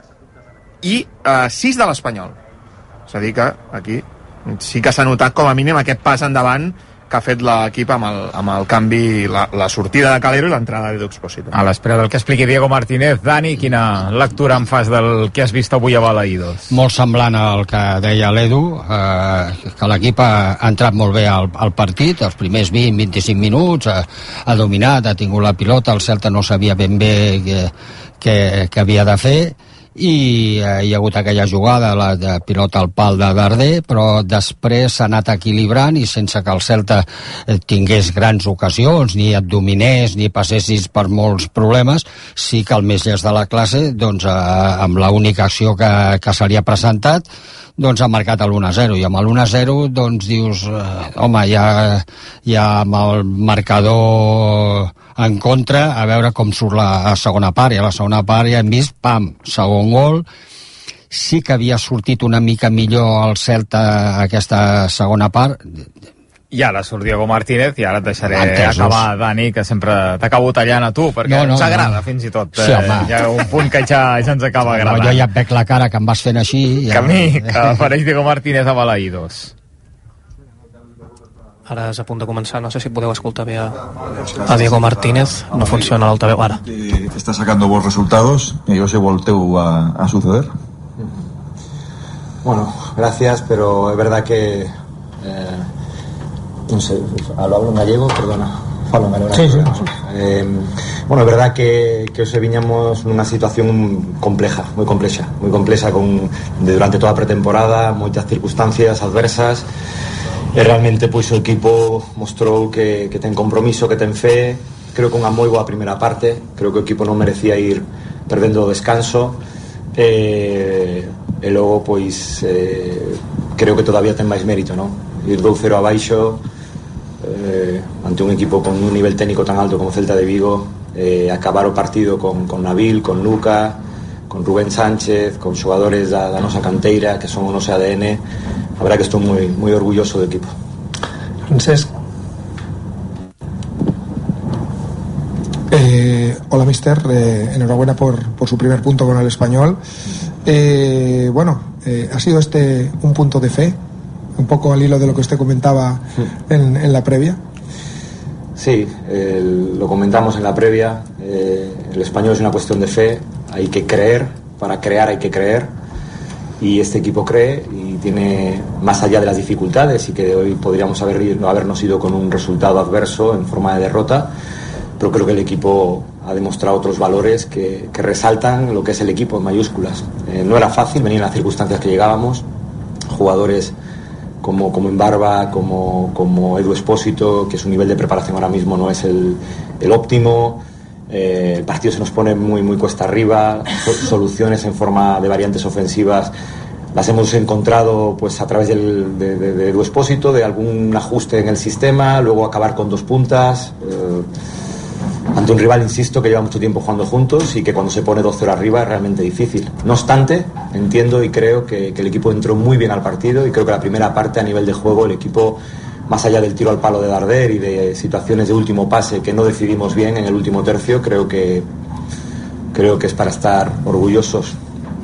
i eh, sis de l'Espanyol. És a dir que aquí sí que s'ha notat com a mínim aquest pas endavant que ha fet l'equip amb el, amb el canvi, la, la sortida de Calero i l'entrada d'Edu Expósito. A l'espera del que expliqui Diego Martínez. Dani, quina lectura en fas del que has vist avui a Balaïdos? Molt semblant al que deia l'Edu, eh, que l'equip ha, ha entrat molt bé al, al partit, els primers vint a vint-i-cinc minuts, ha, ha dominat, ha tingut la pilota, el Celta no sabia ben bé què, què, què havia de fer, i eh, hi ha hagut aquella jugada, la de pilota al pal de Darder, però després s'ha anat equilibrant, i sense que el Celta eh, tingués grans ocasions, ni et dominés, ni passessis per molts problemes, sí que el més llest de la classe, doncs, eh, amb l'única acció que, que se li ha presentat, doncs ha marcat l'u a zero, i amb l'u a zero doncs dius, eh, home, ja, ja amb el marcador en contra, a veure com surt la segona part, i a la segona part ja hem vist, pam, segon gol. Sí que havia sortit una mica millor el Celta aquesta segona part. I ara surt Diego Martínez, i ara et deixaré Entesos. acabar, Dani, que sempre t'acabo tallant a tu, perquè no, no, ens agrada, no. Fins i tot. Sí, eh, hi ha un punt que ja, ja ens acaba agradant. No, jo ja et veig la cara que em vas fent així. Ja... Que a mi, que apareix Diego Martínez a Balaïdos. Ara és a punt de començar, no sé si podeu escoltar bé a, a Diego Martínez, no funciona l'altaveu ara. Está sacando buenos resultados y yo sé volteo a, a suceder. Bueno, gracias, pero es verdad que eh, no sé, hablo en gallego, perdona. Falo en gallego. Sí, sí. Eh, bueno, es verdad que, que os viñamos en una situación compleja, muy compleja, muy compleja con, de, durante toda a pretemporada, moitas circunstancias adversas. E realmente pois o equipo mostrou que, que ten compromiso, que ten fe. Creo que unha moi boa primeira parte. Creo que o equipo non merecía ir perdendo o descanso, e, e logo pois eh, creo que todavía ten máis mérito, non? Ir dous cero abaixo eh, ante un equipo con un nivel técnico tan alto como Celta de Vigo, eh, acabar o partido con, con Nabil, con Luca, con Rubén Sánchez, con xogadores da, da nosa canteira que son o noso A D N. La verdad que estoy muy, muy orgulloso del equipo. Francesc. Eh, hola, mister. Eh, enhorabuena por, por su primer punto con el Español. Eh, bueno, eh, ha sido este un punto de fe, un poco al hilo de lo que usted comentaba en, en la previa. Sí, el, lo comentamos en la previa, eh, el Español es una cuestión de fe, hay que creer, para crear hay que creer, y este equipo cree y tiene, más allá de las dificultades y que hoy podríamos haber, habernos ido con un resultado adverso en forma de derrota, pero creo que el equipo ha demostrado otros valores que, que resaltan lo que es el equipo en mayúsculas. Eh, no era fácil, venían las circunstancias que llegábamos, jugadores como, como Embarba, como, como Edu Expósito, que su nivel de preparación ahora mismo no es el, el óptimo, eh, el partido se nos pone muy, muy cuesta arriba, soluciones en forma de variantes ofensivas las hemos encontrado pues a través del, de, de, de Edu Expósito, de algún ajuste en el sistema, luego acabar con dos puntas, eh, ante un rival, insisto, que lleva mucho tiempo jugando juntos y que cuando se pone dos cero arriba es realmente difícil. No obstante, entiendo y creo que, que el equipo entró muy bien al partido y creo que la primera parte a nivel de juego el equipo, más allá del tiro al palo de Darder y de situaciones de último pase que no decidimos bien en el último tercio, creo que, creo que es para estar orgullosos.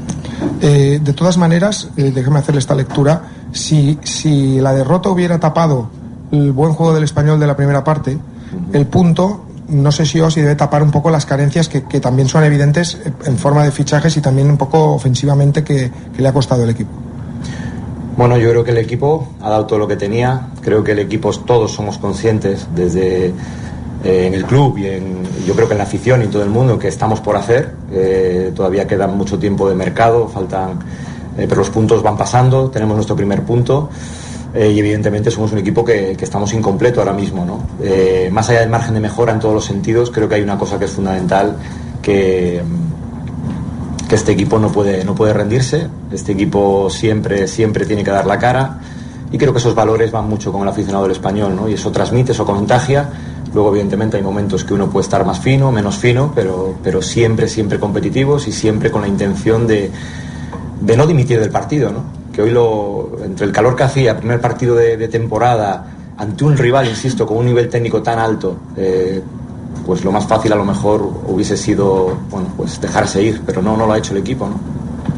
Eh, de todas maneras, eh, déjeme hacerle esta lectura. Si, si la derrota hubiera tapado el buen juego del Español de la primera parte, uh-huh. el punto... no sé si o si debe tapar un poco las carencias que, que también son evidentes en forma de fichajes y también un poco ofensivamente que, que le ha costado el equipo. Bueno, yo creo que el equipo ha dado todo lo que tenía. Creo que el equipo, todos somos conscientes desde eh, en el club y en, yo creo que en la afición y todo el mundo que estamos por hacer. Eh, todavía queda mucho tiempo de mercado, faltan, eh, pero los puntos van pasando. Tenemos nuestro primer punto. Eh, y evidentemente somos un equipo que, que estamos incompleto ahora mismo, ¿no? Eh, más allá del margen de mejora en todos los sentidos, creo que hay una cosa que es fundamental, que, que este equipo no puede, no puede rendirse. Este equipo siempre, siempre tiene que dar la cara y creo que esos valores van mucho con el aficionado del Español, ¿no? Y eso transmite, eso contagia. Luego evidentemente hay momentos que uno puede estar más fino, menos fino, pero, pero siempre, siempre competitivos y siempre con la intención de, de no dimitir del partido, ¿no? Que hoy lo, entre el calor que hacía, primer partido de, de temporada, ante un rival, insisto, con un nivel técnico tan alto, eh, pues lo más fácil a lo mejor hubiese sido, bueno, pues dejarse ir, pero no, no lo ha hecho el equipo, ¿no?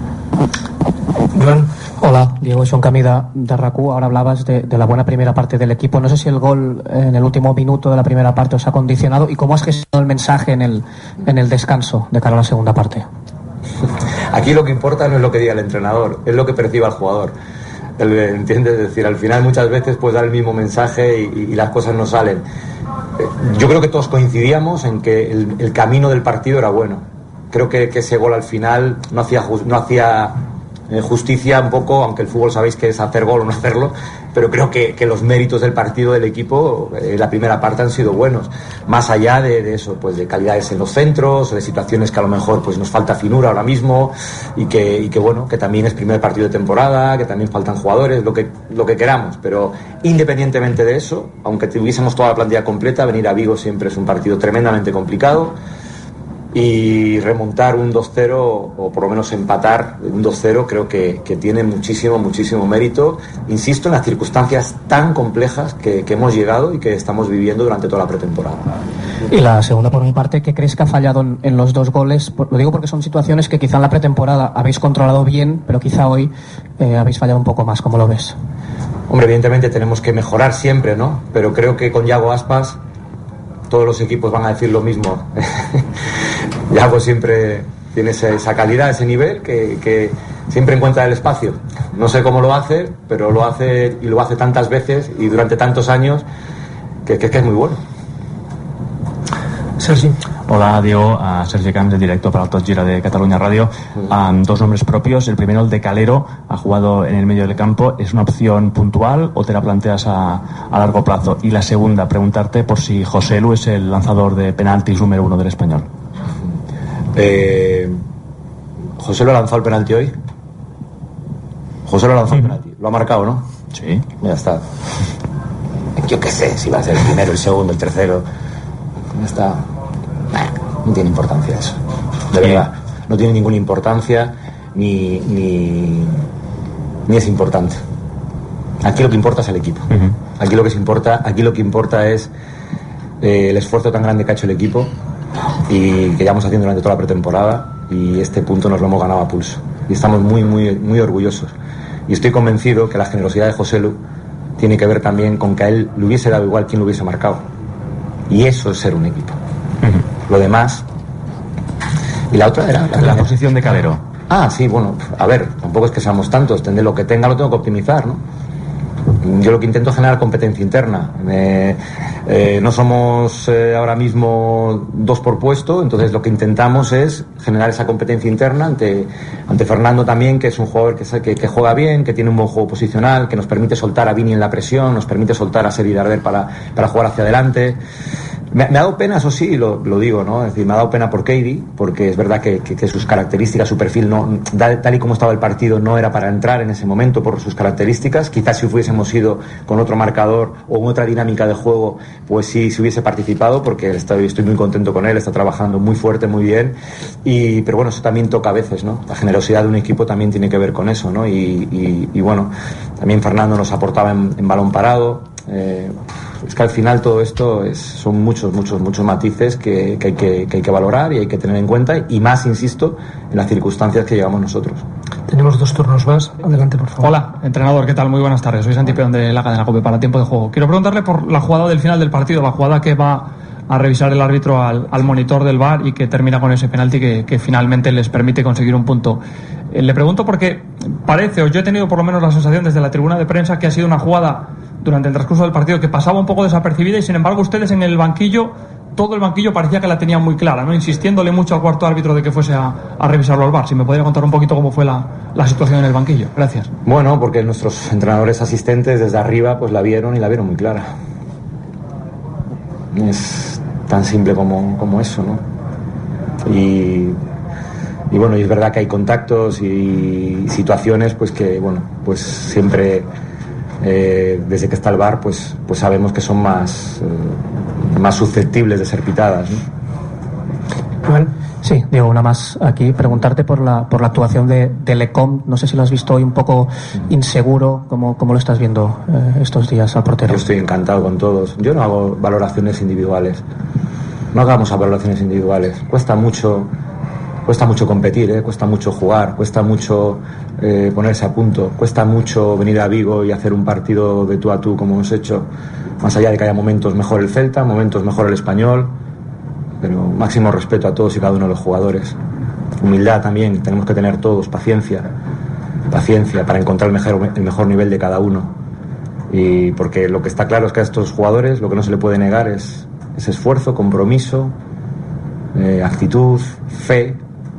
Joan. Hola, Diego Sean Camida de R A C U. Ahora hablabas de, de la buena primera parte del equipo. No sé si el gol en el último minuto de la primera parte os ha condicionado y cómo has gestionado el mensaje en el, en el descanso de cara a la segunda parte. Aquí lo que importa no es lo que diga el entrenador, es lo que perciba el jugador. ¿Entiendes? Es decir, al final muchas veces puedes dar el mismo mensaje y, y las cosas no salen. Yo creo que todos coincidíamos en que el, el camino del partido era bueno. Creo que, que ese gol al final no hacía, no hacía justicia un poco, aunque el fútbol sabéis que es hacer gol o no hacerlo, pero creo que, que los méritos del partido del equipo en eh, la primera parte han sido buenos, más allá de, de eso, pues de calidades en los centros, de situaciones que a lo mejor pues nos falta finura ahora mismo y que, y que bueno, que también es primer partido de temporada, que también faltan jugadores, lo que, lo que queramos, pero independientemente de eso, aunque tuviésemos toda la plantilla completa, venir a Vigo siempre es un partido tremendamente complicado. Y remontar un dos cero o por lo menos empatar un dos cero creo que, que tiene muchísimo, muchísimo mérito, insisto, en las circunstancias tan complejas que, que hemos llegado y que estamos viviendo durante toda la pretemporada. Y la segunda, por mi parte, ¿qué crees que ha fallado en, en los dos goles? Lo digo porque son situaciones que quizá en la pretemporada habéis controlado bien, pero quizá hoy eh, habéis fallado un poco más. ¿Cómo lo ves? Hombre, evidentemente tenemos que mejorar siempre, ¿no? Pero creo que con Yago Aspas todos los equipos van a decir lo mismo. Yago siempre tiene esa calidad, ese nivel, que, que siempre encuentra el espacio. No sé cómo lo hace, pero lo hace y lo hace tantas veces y durante tantos años que, que, que es muy bueno. Sergi. Hola, Diego, uh, Sergi Camps, el director para el Tot Gira de Cataluña Radio. Um, dos nombres propios. El primero, el de Calero, ha jugado en el medio del campo. ¿Es una opción puntual o te la planteas a, a largo plazo? Y la segunda, preguntarte por si José Lu es el lanzador de penaltis número uno del Español. Eh, ¿José Lu ha lanzado el penalti hoy? José Lu ha lanzado el penalti. Lo ha marcado, ¿no? Sí. Ya está. Yo qué sé, si va a ser el primero, el segundo, el tercero. Ya está. No tiene importancia eso, de verdad, no tiene ninguna importancia ni, ni, ni es importante. Aquí lo que importa es el equipo. Uh-huh. Aquí lo que se importa, aquí lo que importa es eh, el esfuerzo tan grande que ha hecho el equipo y que llevamos haciendo durante toda la pretemporada, y este punto nos lo hemos ganado a pulso y estamos muy muy muy orgullosos, y estoy convencido que la generosidad de José Lu tiene que ver también con que a él le hubiese dado igual quién lo hubiese marcado. y eso es ser un equipo. Uh-huh. Lo demás. Y la otra era la, la posición de Calero. Ah, sí, bueno, a ver, tampoco es que seamos tantos, tendré lo que tenga lo tengo que optimizar, ¿no? Yo lo que intento es generar competencia interna. Eh, eh, no somos eh, ahora mismo dos por puesto, entonces lo que intentamos es generar esa competencia interna ante, ante Fernando también, que es un jugador que, que, que juega bien, que tiene un buen juego posicional, que nos permite soltar a Vini en la presión, nos permite soltar a Seri Darder para, para jugar hacia adelante. Me, me ha dado pena, eso sí, lo, lo digo, ¿no? Es decir, me ha dado pena por Katie, porque es verdad que, que, que sus características, su perfil, no, tal y como estaba el partido, no era para entrar en ese momento por sus características. Quizás si hubiésemos ido con otro marcador o en otra dinámica de juego, pues sí, si hubiese participado, porque estoy, estoy muy contento con él, está trabajando muy fuerte, muy bien. Y, pero bueno, eso también toca a veces, ¿no? La generosidad de un equipo también tiene que ver con eso, ¿no? Y, y, y bueno, también Fernando nos aportaba en, en balón parado. Eh, es que al final todo esto es, son muchos, muchos, muchos matices que, que, hay que, que hay que valorar y hay que tener en cuenta, y más, insisto, en las circunstancias que llevamos nosotros. Tenemos dos turnos más. Adelante, por favor. Hola, entrenador, ¿qué tal? Muy buenas tardes. Soy Santi Peón de la cadena COPE para Tiempo de Juego. Quiero preguntarle por la jugada del final del partido, la jugada que va a revisar el árbitro al, al monitor del V A R y que termina con ese penalti que, que finalmente les permite conseguir un punto. Eh, le pregunto porque parece, o yo he tenido por lo menos la sensación desde la tribuna de prensa, que ha sido una jugada durante el transcurso del partido que pasaba un poco desapercibida, y sin embargo ustedes en el banquillo, todo el banquillo parecía que la tenían muy clara, ¿no? Insistiéndole mucho al cuarto árbitro de que fuese a, a revisarlo al V A R. Si me podría contar un poquito cómo fue la, la situación en el banquillo. Gracias. Bueno, porque nuestros entrenadores asistentes desde arriba pues la vieron y la vieron muy clara. Es tan simple como, como eso, ¿no? Y, y bueno, y es verdad que hay contactos y situaciones pues que, bueno, pues siempre eh, desde que está el V A R pues, pues sabemos que son más, eh, más susceptibles de ser pitadas, ¿no? Bueno, sí, Diego, una más aquí. Preguntarte por la, por la actuación de, de Lecom. No sé si lo has visto hoy un poco inseguro. ¿Cómo, cómo lo estás viendo eh, estos días al portero? Yo estoy encantado con todos. Yo no hago valoraciones individuales. No hagamos valoraciones individuales. Cuesta mucho, cuesta mucho competir, ¿eh? Cuesta mucho jugar, cuesta mucho eh, ponerse a punto, cuesta mucho venir a Vigo y hacer un partido de tú a tú como hemos hecho. Más allá de que haya momentos mejor el Celta, momentos mejor el Español, pero máximo respeto a todos y cada uno de los jugadores. Humildad también, tenemos que tener todos, paciencia, paciencia para encontrar el mejor, el mejor nivel de cada uno. Y porque lo que está claro es que a estos jugadores lo que no se le puede negar es, es esfuerzo, compromiso, eh, actitud, fe.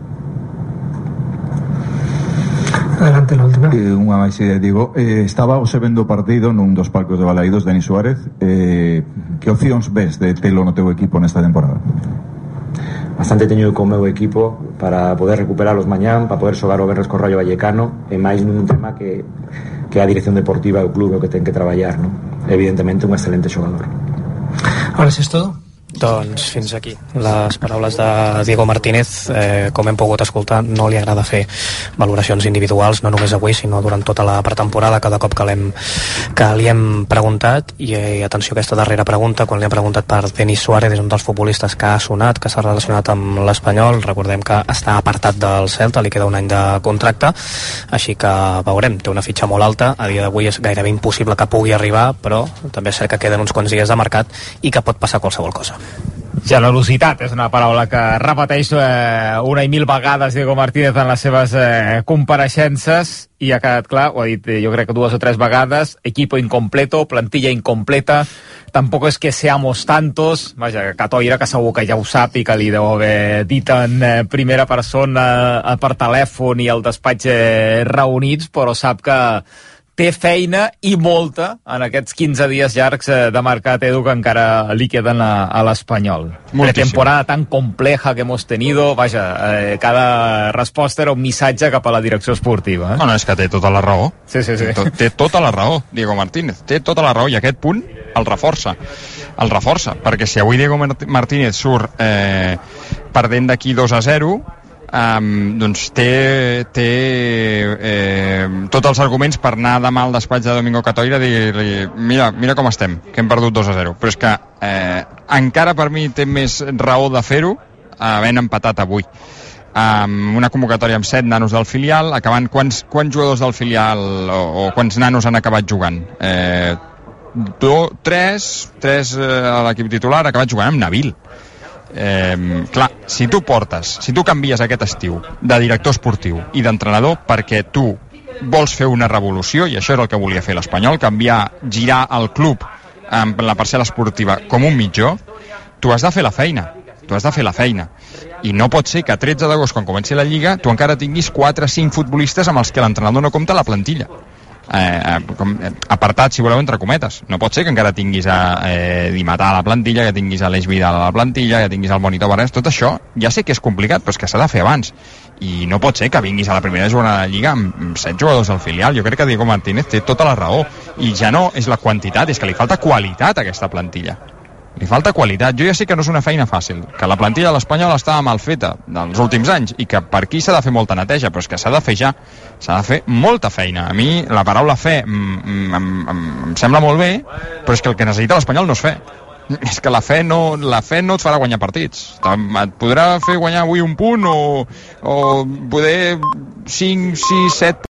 Adelante, la última. Eh, unha máis idea, digo, eh, estaba observando o partido nun dos palcos de Balaídos, Denis Suárez. Eh, que opcións ves de telo no teu equipo nesta temporada? Bastante teño co meu equipo para poder recuperalos mañán, para poder xogar o Benres co Rayo Vallecano, e máis nun tema que, que a dirección deportiva do clube o que ten que traballar, ¿no? Evidentemente un excelente xogador. Ahora sí es todo. Doncs fins aquí les paraules de Diego Martínez. Eh, com hem pogut escoltar, no li agrada fer valoracions individuals, no només avui sinó durant tota la pretemporada, cada cop que, l'hem, que li hem preguntat. I eh, atenció a aquesta darrera pregunta, quan li hem preguntat per Denis Suárez, és un dels futbolistes que ha sonat, que s'ha relacionat amb l'Espanyol. Recordem que està apartat del Celta, li queda un any de contracte, així que veurem, té una fitxa molt alta, a dia d'avui és gairebé impossible que pugui arribar, però també és cert que queden uns quants dies de mercat i que pot passar qualsevol cosa. Generositat és una paraula que repeteix eh, una i mil vegades Diego Martínez en les seves eh, compareixences, i ha quedat clar, ho ha dit jo crec que dues o tres vegades: equipo incompleto, plantilla incompleta, tampoc és que seamos tantos. Vaja, Catoira, que segur que ja ho sap i que li deu haver dit en eh, primera persona eh, per telèfon i al despatx eh, reunits, però sap que té feina i molta en aquests quinze dies llargs de mercat, Edu, que encara li queden a, a l'Espanyol. Pretemporada tan compleja que hemos tenido, vaja, eh, cada resposta era un missatge cap a la direcció esportiva. Eh? No, no, és que té tota la raó. Sí, sí, sí. Té, té tota la raó, Diego Martínez, té tota la raó, i aquest punt el reforça. El reforça, perquè si avui Diego Martínez surt eh, perdent d'aquí dos a zero, Um, doncs té, té eh, tots els arguments per anar demà al despatx de Domingo Catoira i dir-li mira, mira com estem, que hem perdut dos a zero, però és que eh, encara per mi té més raó de fer-ho havent empatat avui. Um, una convocatòria amb set nanos del filial, acabant, quants, quants jugadors del filial o, o quants nanos han acabat jugant? Eh, do, tres, tres eh, a l'equip titular, ha acabat jugant amb Nabil. Eh, clar, si tu portes, si tu canvies aquest estiu de director esportiu i d'entrenador perquè tu vols fer una revolució, i això és el que volia fer l'Espanyol, canviar, girar el club amb la parcel·la esportiva com un mitjó, tu has de fer la feina, tu has de fer la feina. I no pot ser que a tretze d'agost, quan comenci la Lliga, tu encara tinguis quatre o cinc futbolistes amb els que l'entrenador no compta a la plantilla. Eh, com, eh, apartat, si voleu, entre cometes. No pot ser que encara tinguis a eh, Dimatà a la plantilla, que tinguis a l'Eix Vidal a la plantilla, que tinguis al Monitor Barès. Tot això ja sé que és complicat, però és que s'ha de fer abans. I no pot ser que vinguis a la primera jornada de la Lliga amb set jugadors del filial. Jo crec que Diego Martínez té tota la raó. I ja no és la quantitat, és que li falta qualitat a aquesta plantilla. Li falta qualitat. Jo ja sé que no és una feina fàcil, que la plantilla de l'Espanyol estava mal feta dels últims anys i que per aquí s'ha de fer molta neteja, però és que s'ha de fer ja, s'ha de fer molta feina. A mi la paraula fe em, em, em, em sembla molt bé, però és que el que necessita l'Espanyol no és fe. És que la fe no, la fe no et farà guanyar partits. Et podrà fer guanyar avui un punt o, o poder cinc, sis, set